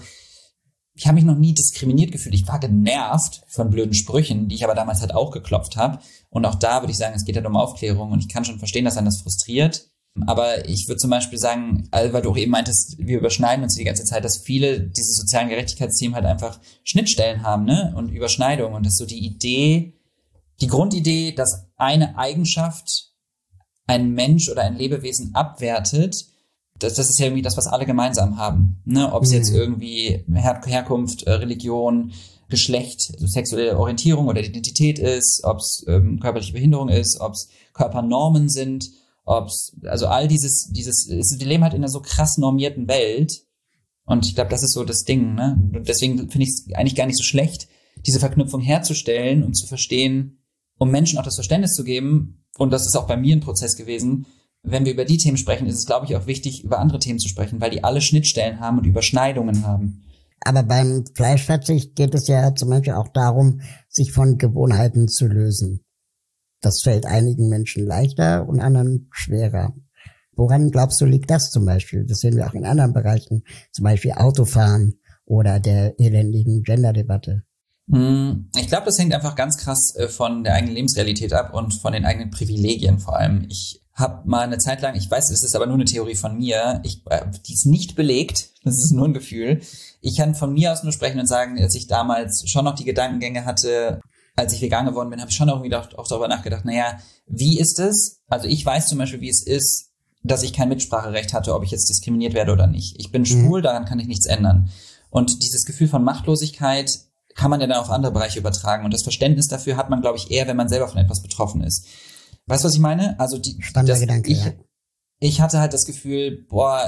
Ich habe mich noch nie diskriminiert gefühlt. Ich war genervt von blöden Sprüchen, die ich aber damals halt auch geklopft habe. Und auch da würde ich sagen, es geht halt um Aufklärung. Und ich kann schon verstehen, dass einen das frustriert. Aber ich würde zum Beispiel sagen, weil du auch eben meintest, wir überschneiden uns die ganze Zeit, dass viele diese sozialen Gerechtigkeitsthemen halt einfach Schnittstellen haben, ne? Und Überschneidungen. Und das ist so die Grundidee, dass eine Eigenschaft ein Mensch oder ein Lebewesen abwertet, das ist ja irgendwie das, was alle gemeinsam haben. Ne? Ob es jetzt irgendwie Herkunft, Religion, Geschlecht, sexuelle Orientierung oder Identität ist, ob es körperliche Behinderung ist, ob es Körpernormen sind, also all wir leben halt in einer so krass normierten Welt. Und ich glaube, das ist so das Ding. Ne? Und deswegen finde ich es eigentlich gar nicht so schlecht, diese Verknüpfung herzustellen und zu verstehen, um Menschen auch das Verständnis zu geben. Und das ist auch bei mir ein Prozess gewesen. Wenn wir über die Themen sprechen, ist es, glaube ich, auch wichtig, über andere Themen zu sprechen, weil die alle Schnittstellen haben und Überschneidungen haben. Aber beim Fleischverzicht geht es ja zum Beispiel auch darum, sich von Gewohnheiten zu lösen. Das fällt einigen Menschen leichter und anderen schwerer. Woran glaubst du, liegt das zum Beispiel? Das sehen wir auch in anderen Bereichen, zum Beispiel Autofahren oder der elendigen Gender-Debatte. Ich glaube, das hängt einfach ganz krass von der eigenen Lebensrealität ab und von den eigenen Privilegien vor allem. Ich habe mal eine Zeit lang, ich weiß, es ist aber nur eine Theorie von mir, die ist nicht belegt, das ist nur ein Gefühl. Ich kann von mir aus nur sprechen und sagen, als ich damals schon noch die Gedankengänge hatte, als ich vegan geworden bin, habe ich schon auch darüber nachgedacht, wie ist es? Also ich weiß zum Beispiel, wie es ist, dass ich kein Mitspracherecht hatte, ob ich jetzt diskriminiert werde oder nicht. Ich bin schwul, daran kann ich nichts ändern. Und dieses Gefühl von Machtlosigkeit kann man ja dann auf andere Bereiche übertragen. Und das Verständnis dafür hat man, glaube ich, eher, wenn man selber von etwas betroffen ist. Weißt du, was ich meine? Also spannender Gedanke, ich hatte halt das Gefühl,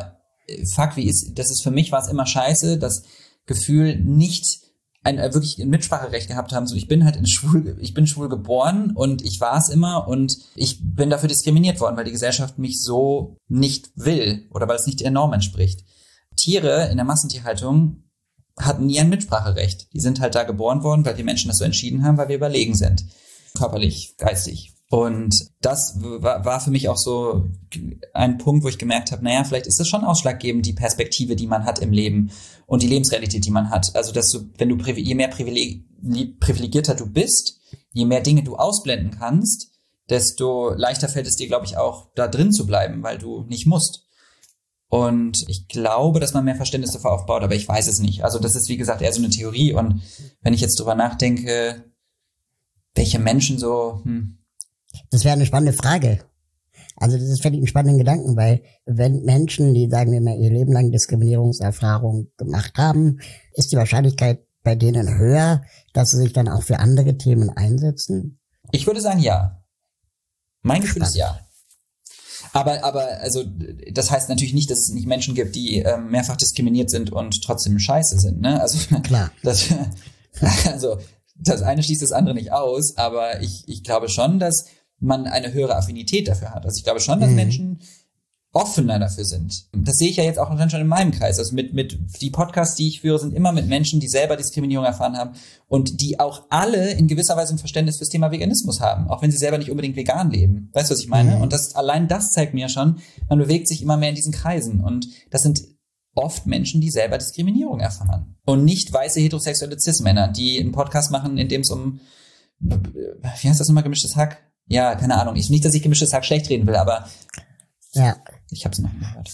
für mich war es immer scheiße, das Gefühl nicht wirklich ein Mitspracherecht gehabt haben. So, ich bin schwul geboren und ich war es immer und ich bin dafür diskriminiert worden, weil die Gesellschaft mich so nicht will oder weil es nicht der Norm entspricht. Tiere in der Massentierhaltung hatten nie ein Mitspracherecht. Die sind halt da geboren worden, weil die Menschen das so entschieden haben, weil wir überlegen sind. Körperlich, geistig. Und das war für mich auch so ein Punkt, wo ich gemerkt habe, vielleicht ist das schon ausschlaggebend, die Perspektive, die man hat im Leben und die Lebensrealität, die man hat. Also, dass du, je mehr privilegierter du bist, je mehr Dinge du ausblenden kannst, desto leichter fällt es dir, glaube ich, auch da drin zu bleiben, weil du nicht musst. Und ich glaube, dass man mehr Verständnis dafür aufbaut, aber ich weiß es nicht. Also das ist, wie gesagt, eher so eine Theorie. Und wenn ich jetzt drüber nachdenke, welche Menschen so... Das wäre eine spannende Frage. Also das ist völlig ein spannenden Gedanken, weil wenn Menschen, die, sagen wir mal, ihr Leben lang Diskriminierungserfahrung gemacht haben, ist die Wahrscheinlichkeit bei denen höher, dass sie sich dann auch für andere Themen einsetzen? Ich würde sagen, ja. Mein Gefühl ist ja. Aber also das heißt natürlich nicht, dass es nicht Menschen gibt, die mehrfach diskriminiert sind und trotzdem scheiße sind. Ne? Also klar. Also das eine schließt das andere nicht aus, aber ich glaube schon, dass man eine höhere Affinität dafür hat. Also ich glaube schon, dass Menschen offener dafür sind. Das sehe ich ja jetzt auch schon in meinem Kreis. Also mit die Podcasts, die ich führe, sind immer mit Menschen, die selber Diskriminierung erfahren haben und die auch alle in gewisser Weise ein Verständnis fürs Thema Veganismus haben, auch wenn sie selber nicht unbedingt vegan leben. Weißt du, was ich meine? Und allein das zeigt mir schon, man bewegt sich immer mehr in diesen Kreisen. Und das sind oft Menschen, die selber Diskriminierung erfahren. Und nicht weiße heterosexuelle Cis-Männer, die einen Podcast machen, in dem es wie heißt das nochmal, gemischtes Hack? Ja, keine Ahnung. Nicht, dass ich gemischtes Hack schlecht reden will, aber ja. Ich habe es noch gehört.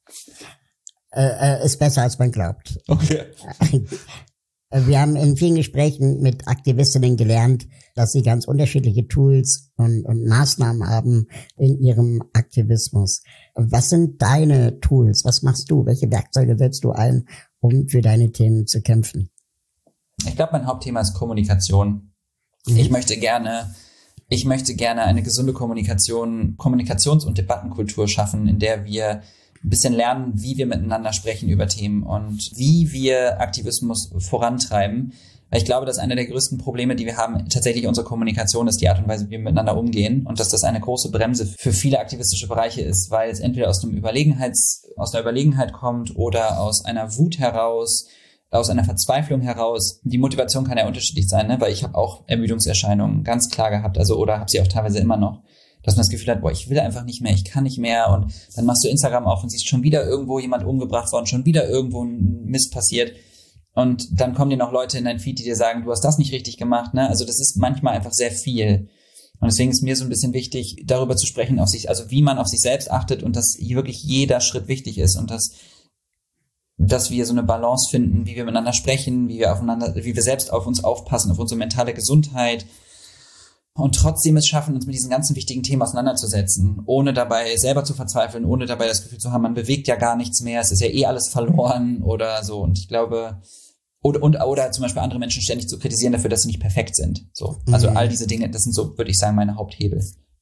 Ist besser, als man glaubt. Okay. Wir haben in vielen Gesprächen mit Aktivistinnen gelernt, dass sie ganz unterschiedliche Tools und Maßnahmen haben in ihrem Aktivismus. Was sind deine Tools? Was machst du? Welche Werkzeuge setzt du ein, um für deine Themen zu kämpfen? Ich glaube, mein Hauptthema ist Kommunikation. Ich möchte gerne eine gesunde Kommunikations- und Debattenkultur schaffen, in der wir ein bisschen lernen, wie wir miteinander sprechen über Themen und wie wir Aktivismus vorantreiben. Weil ich glaube, dass einer der größten Probleme, die wir haben, tatsächlich unsere Kommunikation ist, die Art und Weise, wie wir miteinander umgehen und dass das eine große Bremse für viele aktivistische Bereiche ist, weil es entweder aus einer Überlegenheit kommt oder aus einer Wut heraus, aus einer Verzweiflung heraus. Die Motivation kann ja unterschiedlich sein, ne? Weil ich habe auch Ermüdungserscheinungen ganz klar gehabt, oder habe sie auch teilweise immer noch, dass man das Gefühl hat, ich will einfach nicht mehr, ich kann nicht mehr und dann machst du Instagram auf und siehst schon wieder irgendwo jemand umgebracht worden, schon wieder irgendwo ein Mist passiert und dann kommen dir noch Leute in dein Feed, die dir sagen, du hast das nicht richtig gemacht, ne? Also das ist manchmal einfach sehr viel und deswegen ist mir so ein bisschen wichtig, darüber zu sprechen, wie man auf sich selbst achtet und dass hier wirklich jeder Schritt wichtig ist und dass wir so eine Balance finden, wie wir miteinander sprechen, wie wir selbst auf uns aufpassen, auf unsere mentale Gesundheit und trotzdem es schaffen, uns mit diesen ganzen wichtigen Themen auseinanderzusetzen, ohne dabei selber zu verzweifeln, ohne dabei das Gefühl zu haben, man bewegt ja gar nichts mehr, es ist ja alles verloren oder so. Und ich glaube, oder zum Beispiel andere Menschen ständig zu kritisieren dafür, dass sie nicht perfekt sind. So. Also all diese Dinge, das sind so, würde ich sagen, meine Haupthebel.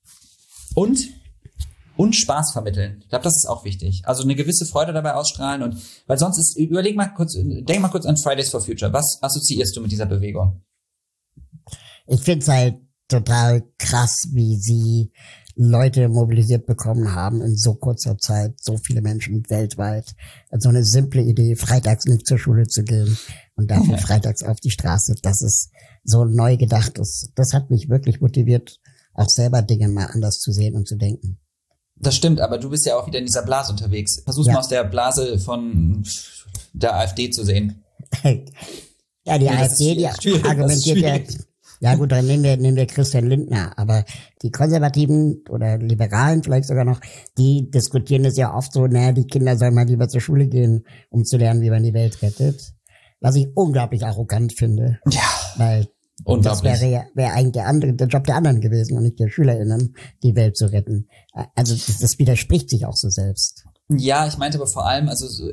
Und Spaß vermitteln. Ich glaube, das ist auch wichtig. Also eine gewisse Freude dabei ausstrahlen weil sonst denk mal kurz an Fridays for Future. Was assoziierst du mit dieser Bewegung? Ich finde es halt total krass, wie sie Leute mobilisiert bekommen haben in so kurzer Zeit, so viele Menschen weltweit. So eine simple Idee, freitags nicht zur Schule zu gehen und dafür freitags auf die Straße, das ist so neu gedacht. Das hat mich wirklich motiviert, auch selber Dinge mal anders zu sehen und zu denken. Das stimmt, aber du bist ja auch wieder in dieser Blase unterwegs. Versuch's mal aus der Blase von der AfD zu sehen. Ja, die AfD, die argumentiert ja. Ja gut, dann nehmen wir Christian Lindner, aber die Konservativen oder Liberalen vielleicht sogar noch, die diskutieren das ja oft so, die Kinder sollen mal lieber zur Schule gehen, um zu lernen, wie man die Welt rettet. Was ich unglaublich arrogant finde. Ja. Weil das wäre eigentlich der Job der anderen gewesen und nicht der SchülerInnen, die Welt zu retten. Also das widerspricht sich auch so selbst. Ja, ich meinte aber vor allem,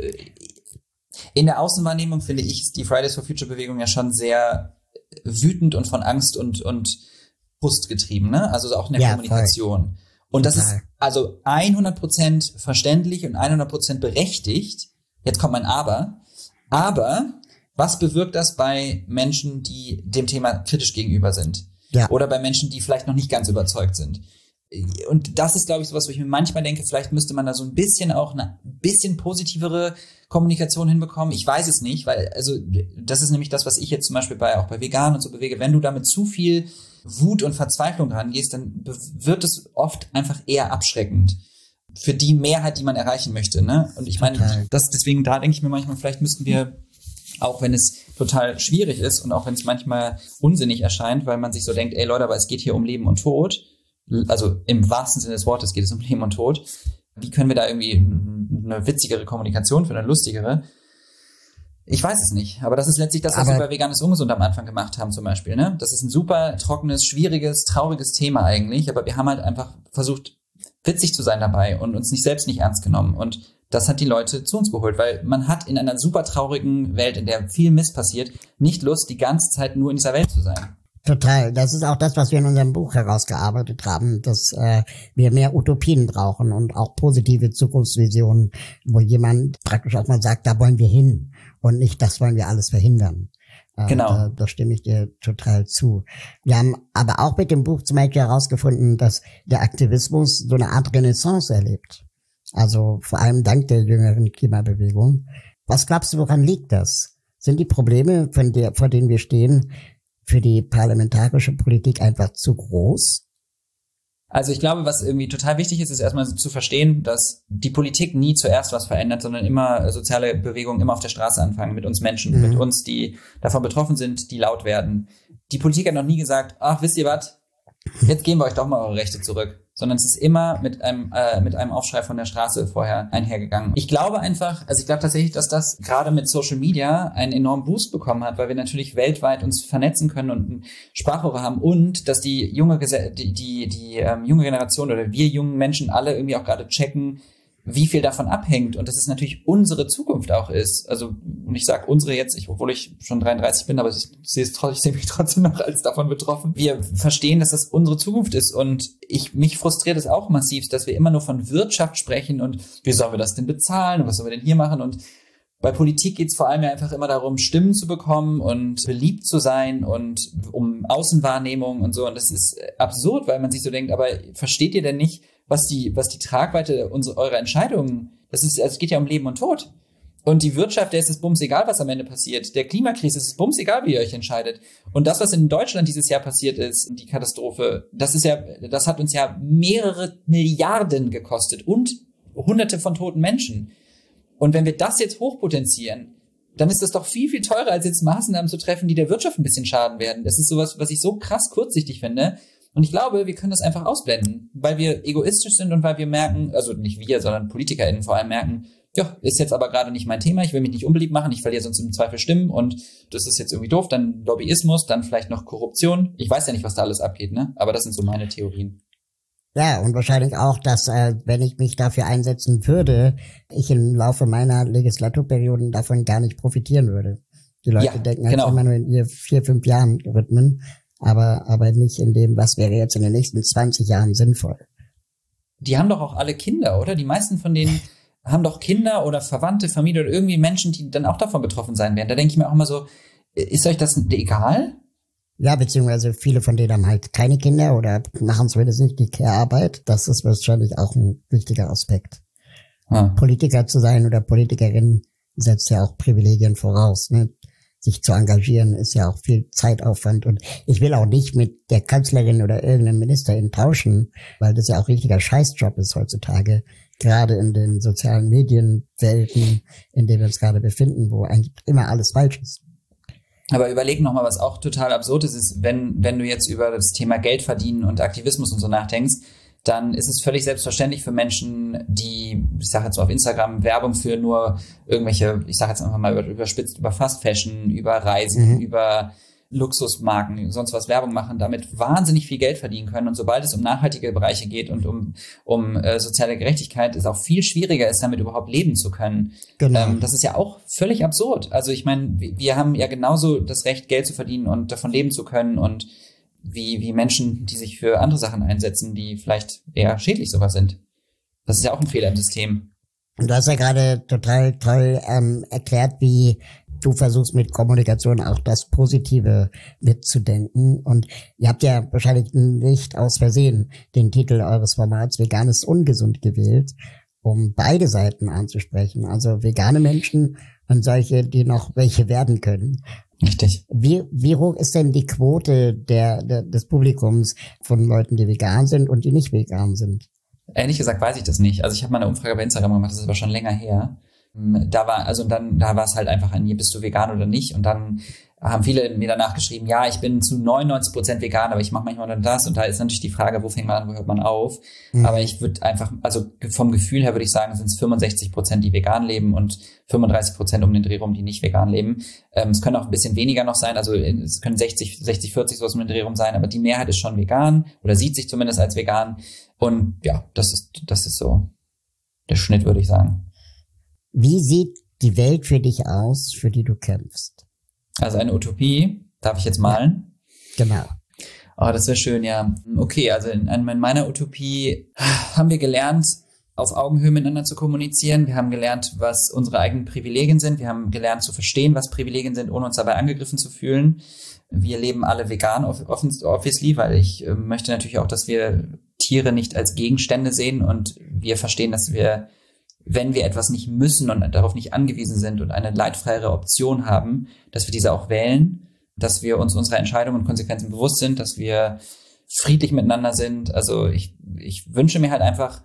in der Außenwahrnehmung finde ich die Fridays for Future Bewegung ja schon sehr wütend und von Angst und Frust getrieben, ne? Also auch in der Kommunikation. Voll. Und das ist also 100% verständlich und 100% berechtigt. Jetzt kommt mein Aber. Aber was bewirkt das bei Menschen, die dem Thema kritisch gegenüber sind? Ja. Oder bei Menschen, die vielleicht noch nicht ganz überzeugt sind? Und das ist, glaube ich, sowas, wo ich mir manchmal denke, vielleicht müsste man da so ein bisschen auch eine bisschen positivere Kommunikation hinbekommen. Ich weiß es nicht, weil, das ist nämlich das, was ich jetzt zum Beispiel auch bei Vegan und so bewege. Wenn du da mit zu viel Wut und Verzweiflung rangehst, dann wird es oft einfach eher abschreckend für die Mehrheit, die man erreichen möchte, ne? Und ich meine, deswegen, da denke ich mir manchmal, vielleicht müssten wir, auch wenn es total schwierig ist und auch wenn es manchmal unsinnig erscheint, weil man sich so denkt, ey Leute, aber es geht hier um Leben und Tod. Also im wahrsten Sinne des Wortes geht es um Leben und Tod. Wie können wir da irgendwie eine witzigere Kommunikation, für eine lustigere. Ich weiß es nicht, aber das ist letztlich das, was wir bei Vegan ist ungesund am Anfang gemacht haben zum Beispiel. Ne? Das ist ein super trockenes, schwieriges, trauriges Thema eigentlich, aber wir haben halt einfach versucht, witzig zu sein dabei und uns selbst nicht ernst genommen. Und das hat die Leute zu uns geholt, weil man hat in einer super traurigen Welt, in der viel Mist passiert, nicht Lust, die ganze Zeit nur in dieser Welt zu sein. Total. Das ist auch das, was wir in unserem Buch herausgearbeitet haben, dass wir mehr Utopien brauchen und auch positive Zukunftsvisionen, wo jemand praktisch auch mal sagt, da wollen wir hin und nicht, das wollen wir alles verhindern. Genau. Da stimme ich dir total zu. Wir haben aber auch mit dem Buch zum Beispiel herausgefunden, dass der Aktivismus so eine Art Renaissance erlebt. Also vor allem dank der jüngeren Klimabewegung. Was glaubst du, woran liegt das? Sind die Probleme, vor denen wir stehen, für die parlamentarische Politik einfach zu groß? Also ich glaube, was irgendwie total wichtig ist, ist erstmal zu verstehen, dass die Politik nie zuerst was verändert, sondern immer soziale Bewegungen immer auf der Straße anfangen, mit uns Menschen, mit uns, die davon betroffen sind, die laut werden. Die Politik hat noch nie gesagt, ach, wisst ihr was, jetzt geben wir euch doch mal eure Rechte zurück. Sondern es ist immer mit einem Aufschrei von der Straße vorher einhergegangen. Ich glaube tatsächlich, dass das gerade mit Social Media einen enormen Boost bekommen hat, weil wir natürlich weltweit uns vernetzen können und ein Sprachrohr haben und dass die junge Generation oder wir jungen Menschen alle irgendwie auch gerade checken, wie viel davon abhängt und dass es natürlich unsere Zukunft auch ist. Also, und ich sage unsere jetzt, obwohl ich schon 33 bin, aber ich sehe mich trotzdem noch als davon betroffen. Wir verstehen, dass das unsere Zukunft ist und mich frustriert es auch massiv, dass wir immer nur von Wirtschaft sprechen und wie sollen wir das denn bezahlen und was sollen wir denn hier machen und bei Politik geht es vor allem ja einfach immer darum, Stimmen zu bekommen und beliebt zu sein und um Außenwahrnehmung und so. Und das ist absurd, weil man sich so denkt, aber versteht ihr denn nicht, was die Tragweite eurer Entscheidungen, es geht ja um Leben und Tod. Und die Wirtschaft, der ist es bums egal, was am Ende passiert. Der Klimakrise ist es bums egal, wie ihr euch entscheidet. Und das, was in Deutschland dieses Jahr passiert ist, die Katastrophe, das hat uns ja mehrere Milliarden gekostet und Hunderte von toten Menschen. Und wenn wir das jetzt hochpotenzieren, dann ist das doch viel, viel teurer, als jetzt Maßnahmen zu treffen, die der Wirtschaft ein bisschen schaden werden. Das ist sowas, was ich so krass kurzsichtig finde. Und ich glaube, wir können das einfach ausblenden, weil wir egoistisch sind und weil wir merken, also nicht wir, sondern PolitikerInnen vor allem merken, ja, ist jetzt aber gerade nicht mein Thema, ich will mich nicht unbeliebt machen, ich verliere sonst im Zweifel Stimmen und das ist jetzt irgendwie doof, dann Lobbyismus, dann vielleicht noch Korruption. Ich weiß ja nicht, was da alles abgeht, ne? Aber das sind so meine Theorien. Ja, und wahrscheinlich auch, dass, wenn ich mich dafür einsetzen würde, ich im Laufe meiner Legislaturperioden davon gar nicht profitieren würde. Die Leute denken halt immer nur in ihr 4-5 Jahren Rhythmen, aber nicht in dem, was wäre jetzt in den nächsten 20 Jahren sinnvoll. Die haben doch auch alle Kinder, oder? Die meisten von denen haben doch Kinder oder Verwandte, Familie oder irgendwie Menschen, die dann auch davon betroffen sein werden. Da denke ich mir auch immer so, ist euch das egal? Ja, beziehungsweise viele von denen haben halt keine Kinder oder machen zumindest nicht die Care-Arbeit. Das ist wahrscheinlich auch ein wichtiger Aspekt. Politiker zu sein oder Politikerin setzt ja auch Privilegien voraus, ne? Sich zu engagieren ist ja auch viel Zeitaufwand und ich will auch nicht mit der Kanzlerin oder irgendeinem Ministerin tauschen, weil das ja auch richtiger Scheißjob ist heutzutage, gerade in den sozialen Medienwelten, in denen wir uns gerade befinden, wo eigentlich immer alles falsch ist. Aber überleg nochmal, was auch total absurd ist, wenn du jetzt über das Thema Geld verdienen und Aktivismus und so nachdenkst, dann ist es völlig selbstverständlich für Menschen, die, ich sage jetzt mal auf Instagram, Werbung für nur irgendwelche, ich sage jetzt einfach mal überspitzt, über Fast Fashion, über Reisen, über Luxusmarken, sonst was Werbung machen, damit wahnsinnig viel Geld verdienen können. Und sobald es um nachhaltige Bereiche geht und um soziale Gerechtigkeit, es auch viel schwieriger ist, damit überhaupt leben zu können. Genau. Das ist ja auch völlig absurd. Also ich meine, wir haben ja genauso das Recht, Geld zu verdienen und davon leben zu können und wie Menschen, die sich für andere Sachen einsetzen, die vielleicht eher schädlich sogar sind. Das ist ja auch ein Fehler im System. Und du hast ja gerade total toll erklärt, wie du versuchst mit Kommunikation auch das Positive mitzudenken. Und ihr habt ja wahrscheinlich nicht aus Versehen den Titel eures Formats Vegan ist ungesund gewählt, um beide Seiten anzusprechen. Also vegane Menschen und solche, die noch welche werden können. Richtig. Wie hoch ist denn die Quote des Publikums von Leuten, die vegan sind und die nicht vegan sind? Ehrlich gesagt weiß ich das nicht. Also ich habe mal eine Umfrage bei Instagram gemacht, das ist aber schon länger her. Da war es halt einfach bist du vegan oder nicht? Und dann haben viele mir danach geschrieben, ja, ich bin zu 99% vegan, aber ich mache manchmal dann das. Und da ist natürlich die Frage, wo fängt man an, wo hört man auf? Aber ich würde einfach, also vom Gefühl her würde ich sagen, sind es 65%, die vegan leben und 35% um den Dreh rum, die nicht vegan leben. Es können auch ein bisschen weniger noch sein, also es können 60, 40 sowas um den Dreh rum sein, aber die Mehrheit ist schon vegan oder sieht sich zumindest als vegan. Und ja, das ist so der Schnitt, würde ich sagen. Wie sieht die Welt für dich aus, für die du kämpfst? Also eine Utopie, darf ich jetzt malen? Ja, genau. Oh, das wäre schön, ja. Okay, also in meiner Utopie haben wir gelernt, auf Augenhöhe miteinander zu kommunizieren. Wir haben gelernt, was unsere eigenen Privilegien sind. Wir haben gelernt zu verstehen, was Privilegien sind, ohne uns dabei angegriffen zu fühlen. Wir leben alle vegan, obviously, weil ich möchte natürlich auch, dass wir Tiere nicht als Gegenstände sehen und wir verstehen, dass wir, wenn wir etwas nicht müssen und darauf nicht angewiesen sind und eine leidfreiere Option haben, dass wir diese auch wählen, dass wir uns unserer Entscheidungen und Konsequenzen bewusst sind, dass wir friedlich miteinander sind. Also ich wünsche mir halt einfach,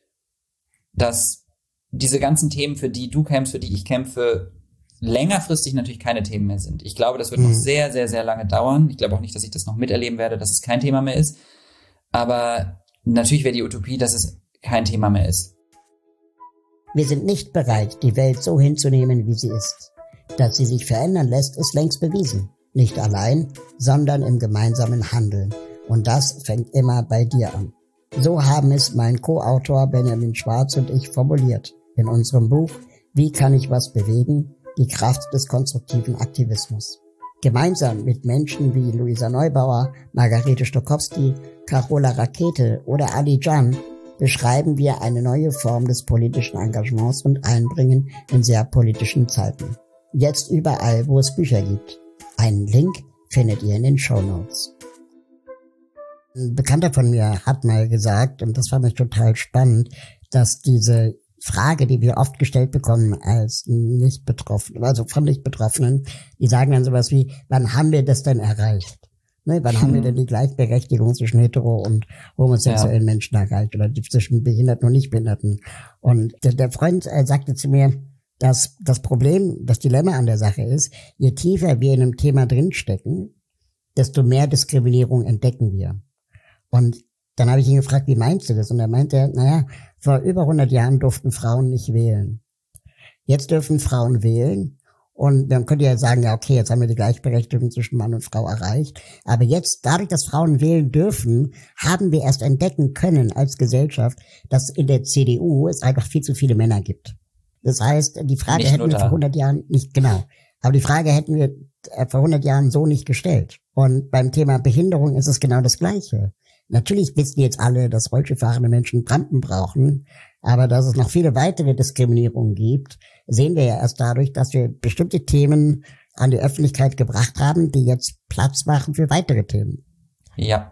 dass diese ganzen Themen, für die du kämpfst, für die ich kämpfe, längerfristig natürlich keine Themen mehr sind. Ich glaube, das wird noch sehr, sehr, sehr lange dauern. Ich glaube auch nicht, dass ich das noch miterleben werde, dass es kein Thema mehr ist. Aber natürlich wäre die Utopie, dass es kein Thema mehr ist. Wir sind nicht bereit, die Welt so hinzunehmen, wie sie ist. Dass sie sich verändern lässt, ist längst bewiesen. Nicht allein, sondern im gemeinsamen Handeln. Und das fängt immer bei dir an. So haben es mein Co-Autor Benjamin Schwarz und ich formuliert in unserem Buch Wie kann ich was bewegen? Die Kraft des konstruktiven Aktivismus. Gemeinsam mit Menschen wie Luisa Neubauer, Margarete Stokowski, Carola Rakete oder Ali Can beschreiben wir eine neue Form des politischen Engagements und Einbringen in sehr politischen Zeiten. Jetzt überall, wo es Bücher gibt. Einen Link findet ihr in den Shownotes. Ein Bekannter von mir hat mal gesagt, und das fand ich total spannend, dass diese Frage, die wir oft gestellt bekommen als Nicht-Betroffene, also von Nicht-Betroffenen, die sagen dann sowas wie, wann haben wir das denn erreicht? Ne, wann haben wir denn die Gleichberechtigung zwischen hetero- und homosexuellen Menschen erreicht oder zwischen Behinderten und Nichtbehinderten? Und der Freund sagte zu mir, dass das Problem, das Dilemma an der Sache ist, je tiefer wir in einem Thema drinstecken, desto mehr Diskriminierung entdecken wir. Und dann habe ich ihn gefragt, wie meinst du das? Und er meinte, naja, vor über 100 Jahren durften Frauen nicht wählen. Jetzt dürfen Frauen wählen. Und man könnte ja sagen, ja okay, jetzt haben wir die Gleichberechtigung zwischen Mann und Frau erreicht. Aber jetzt, dadurch, dass Frauen wählen dürfen, haben wir erst entdecken können als Gesellschaft, dass in der CDU es einfach viel zu viele Männer gibt. Das heißt, die Frage nicht hätten wir vor 100 Jahren nicht, genau. Aber die Frage hätten wir vor 100 Jahren so nicht gestellt. Und beim Thema Behinderung ist es genau das Gleiche. Natürlich wissen jetzt alle, dass rollstuhlfahrende Menschen Rampen brauchen, aber dass es noch viele weitere Diskriminierungen gibt, sehen wir ja erst dadurch, dass wir bestimmte Themen an die Öffentlichkeit gebracht haben, die jetzt Platz machen für weitere Themen. Ja,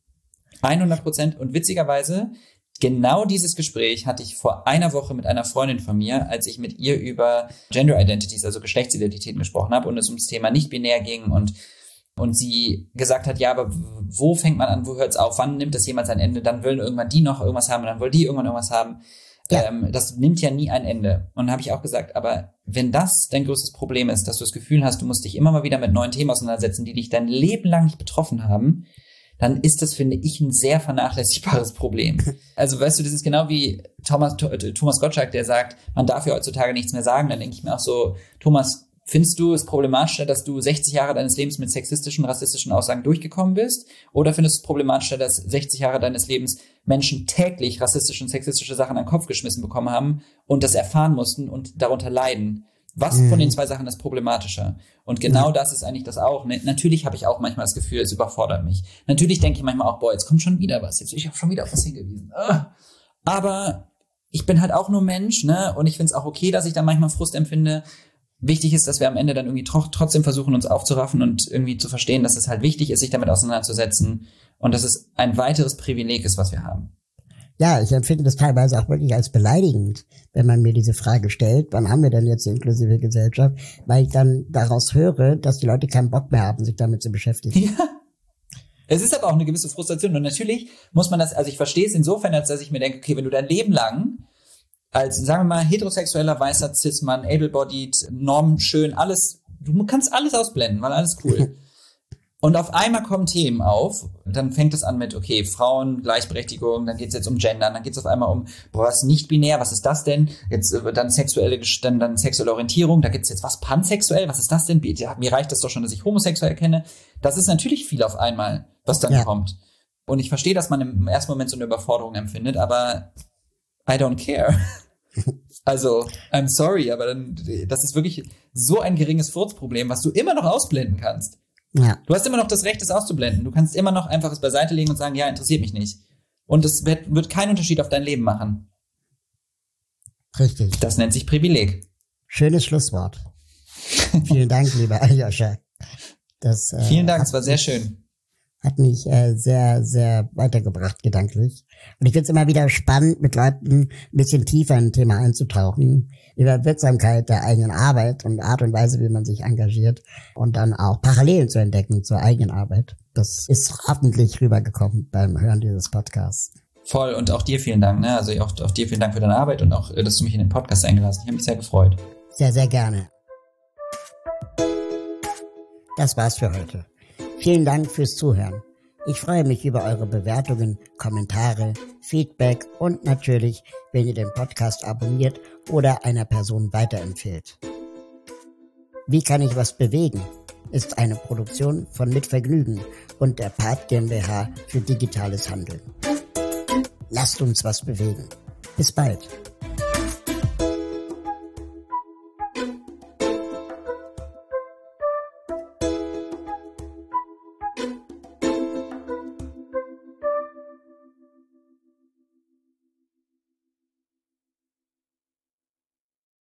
100%. Und witzigerweise, genau dieses Gespräch hatte ich vor einer Woche mit einer Freundin von mir, als ich mit ihr über Gender Identities, also Geschlechtsidentitäten gesprochen habe und es ums Thema nicht-binär ging und sie gesagt hat, ja, aber wo fängt man an, wo hört es auf, wann nimmt das jemals ein Ende, dann wollen irgendwann die noch irgendwas haben und dann wollen die irgendwann irgendwas haben. Ja. Das nimmt ja nie ein Ende. Und dann habe ich auch gesagt, aber wenn das dein größtes Problem ist, dass du das Gefühl hast, du musst dich immer mal wieder mit neuen Themen auseinandersetzen, die dich dein Leben lang nicht betroffen haben, dann ist das, finde ich, ein sehr vernachlässigbares Problem. Also weißt du, das ist genau wie Thomas Gottschalk, der sagt, man darf ja heutzutage nichts mehr sagen. Dann denke ich mir auch so, Thomas, findest du es problematischer, dass du 60 Jahre deines Lebens mit sexistischen, rassistischen Aussagen durchgekommen bist? Oder findest du es problematischer, dass 60 Jahre deines Lebens Menschen täglich rassistische und sexistische Sachen an den Kopf geschmissen bekommen haben und das erfahren mussten und darunter leiden? Was von den zwei Sachen ist problematischer? Und genau das ist eigentlich das auch. Natürlich habe ich auch manchmal das Gefühl, es überfordert mich. Natürlich denke ich manchmal auch, boah, jetzt kommt schon wieder was. Jetzt bin ich auch schon wieder auf was hingewiesen. Aber ich bin halt auch nur Mensch, ne? Und ich finde es auch okay, dass ich da manchmal Frust empfinde. Wichtig ist, dass wir am Ende dann irgendwie trotzdem versuchen, uns aufzuraffen und irgendwie zu verstehen, dass es halt wichtig ist, sich damit auseinanderzusetzen und dass es ein weiteres Privileg ist, was wir haben. Ja, ich empfinde das teilweise auch wirklich als beleidigend, wenn man mir diese Frage stellt, wann haben wir denn jetzt eine inklusive Gesellschaft, weil ich dann daraus höre, dass die Leute keinen Bock mehr haben, sich damit zu beschäftigen. Ja. Es ist aber auch eine gewisse Frustration und natürlich muss man das, also ich verstehe es insofern, als dass ich mir denke, okay, wenn du dein Leben lang als, sagen wir mal, heterosexueller, weißer Cis-Mann, able-bodied, normschön, alles Du kannst alles ausblenden, weil alles cool. Und auf einmal kommen Themen auf, dann fängt es an mit, okay, Frauen, Gleichberechtigung, dann geht's jetzt um Gendern, dann geht's auf einmal um, was nicht binär, was ist das denn? Jetzt dann sexuelle Orientierung, da gibt's jetzt was pansexuell, was ist das denn? Mir reicht das doch schon, dass ich homosexuell kenne. Das ist natürlich viel auf einmal, was dann kommt. Und ich verstehe, dass man im ersten Moment so eine Überforderung empfindet, aber I don't care. Also, I'm sorry, aber dann, das ist wirklich so ein geringes Furzproblem, was du immer noch ausblenden kannst. Ja. Du hast immer noch das Recht, es auszublenden. Du kannst immer noch einfach es beiseite legen und sagen, ja, interessiert mich nicht. Und es wird keinen Unterschied auf dein Leben machen. Richtig. Das nennt sich Privileg. Schönes Schlusswort. Vielen Dank, lieber Aljoscha. Vielen Dank, es war sehr schön. Hat mich sehr, sehr weitergebracht, gedanklich. Und ich finde es immer wieder spannend, mit Leuten ein bisschen tiefer in ein Thema einzutauchen, über Wirksamkeit der eigenen Arbeit und Art und Weise, wie man sich engagiert und dann auch Parallelen zu entdecken zur eigenen Arbeit. Das ist hoffentlich rübergekommen beim Hören dieses Podcasts. Voll, und auch dir vielen Dank, ne? Also auch dir vielen Dank für deine Arbeit und auch, dass du mich in den Podcast eingelassen hast. Ich habe mich sehr gefreut. Sehr, sehr gerne. Das war's für heute. Vielen Dank fürs Zuhören. Ich freue mich über eure Bewertungen, Kommentare, Feedback und natürlich, wenn ihr den Podcast abonniert oder einer Person weiterempfehlt. Wie kann ich was bewegen? Ist eine Produktion von Mit Vergnügen und der Part GmbH für digitales Handeln. Lasst uns was bewegen. Bis bald.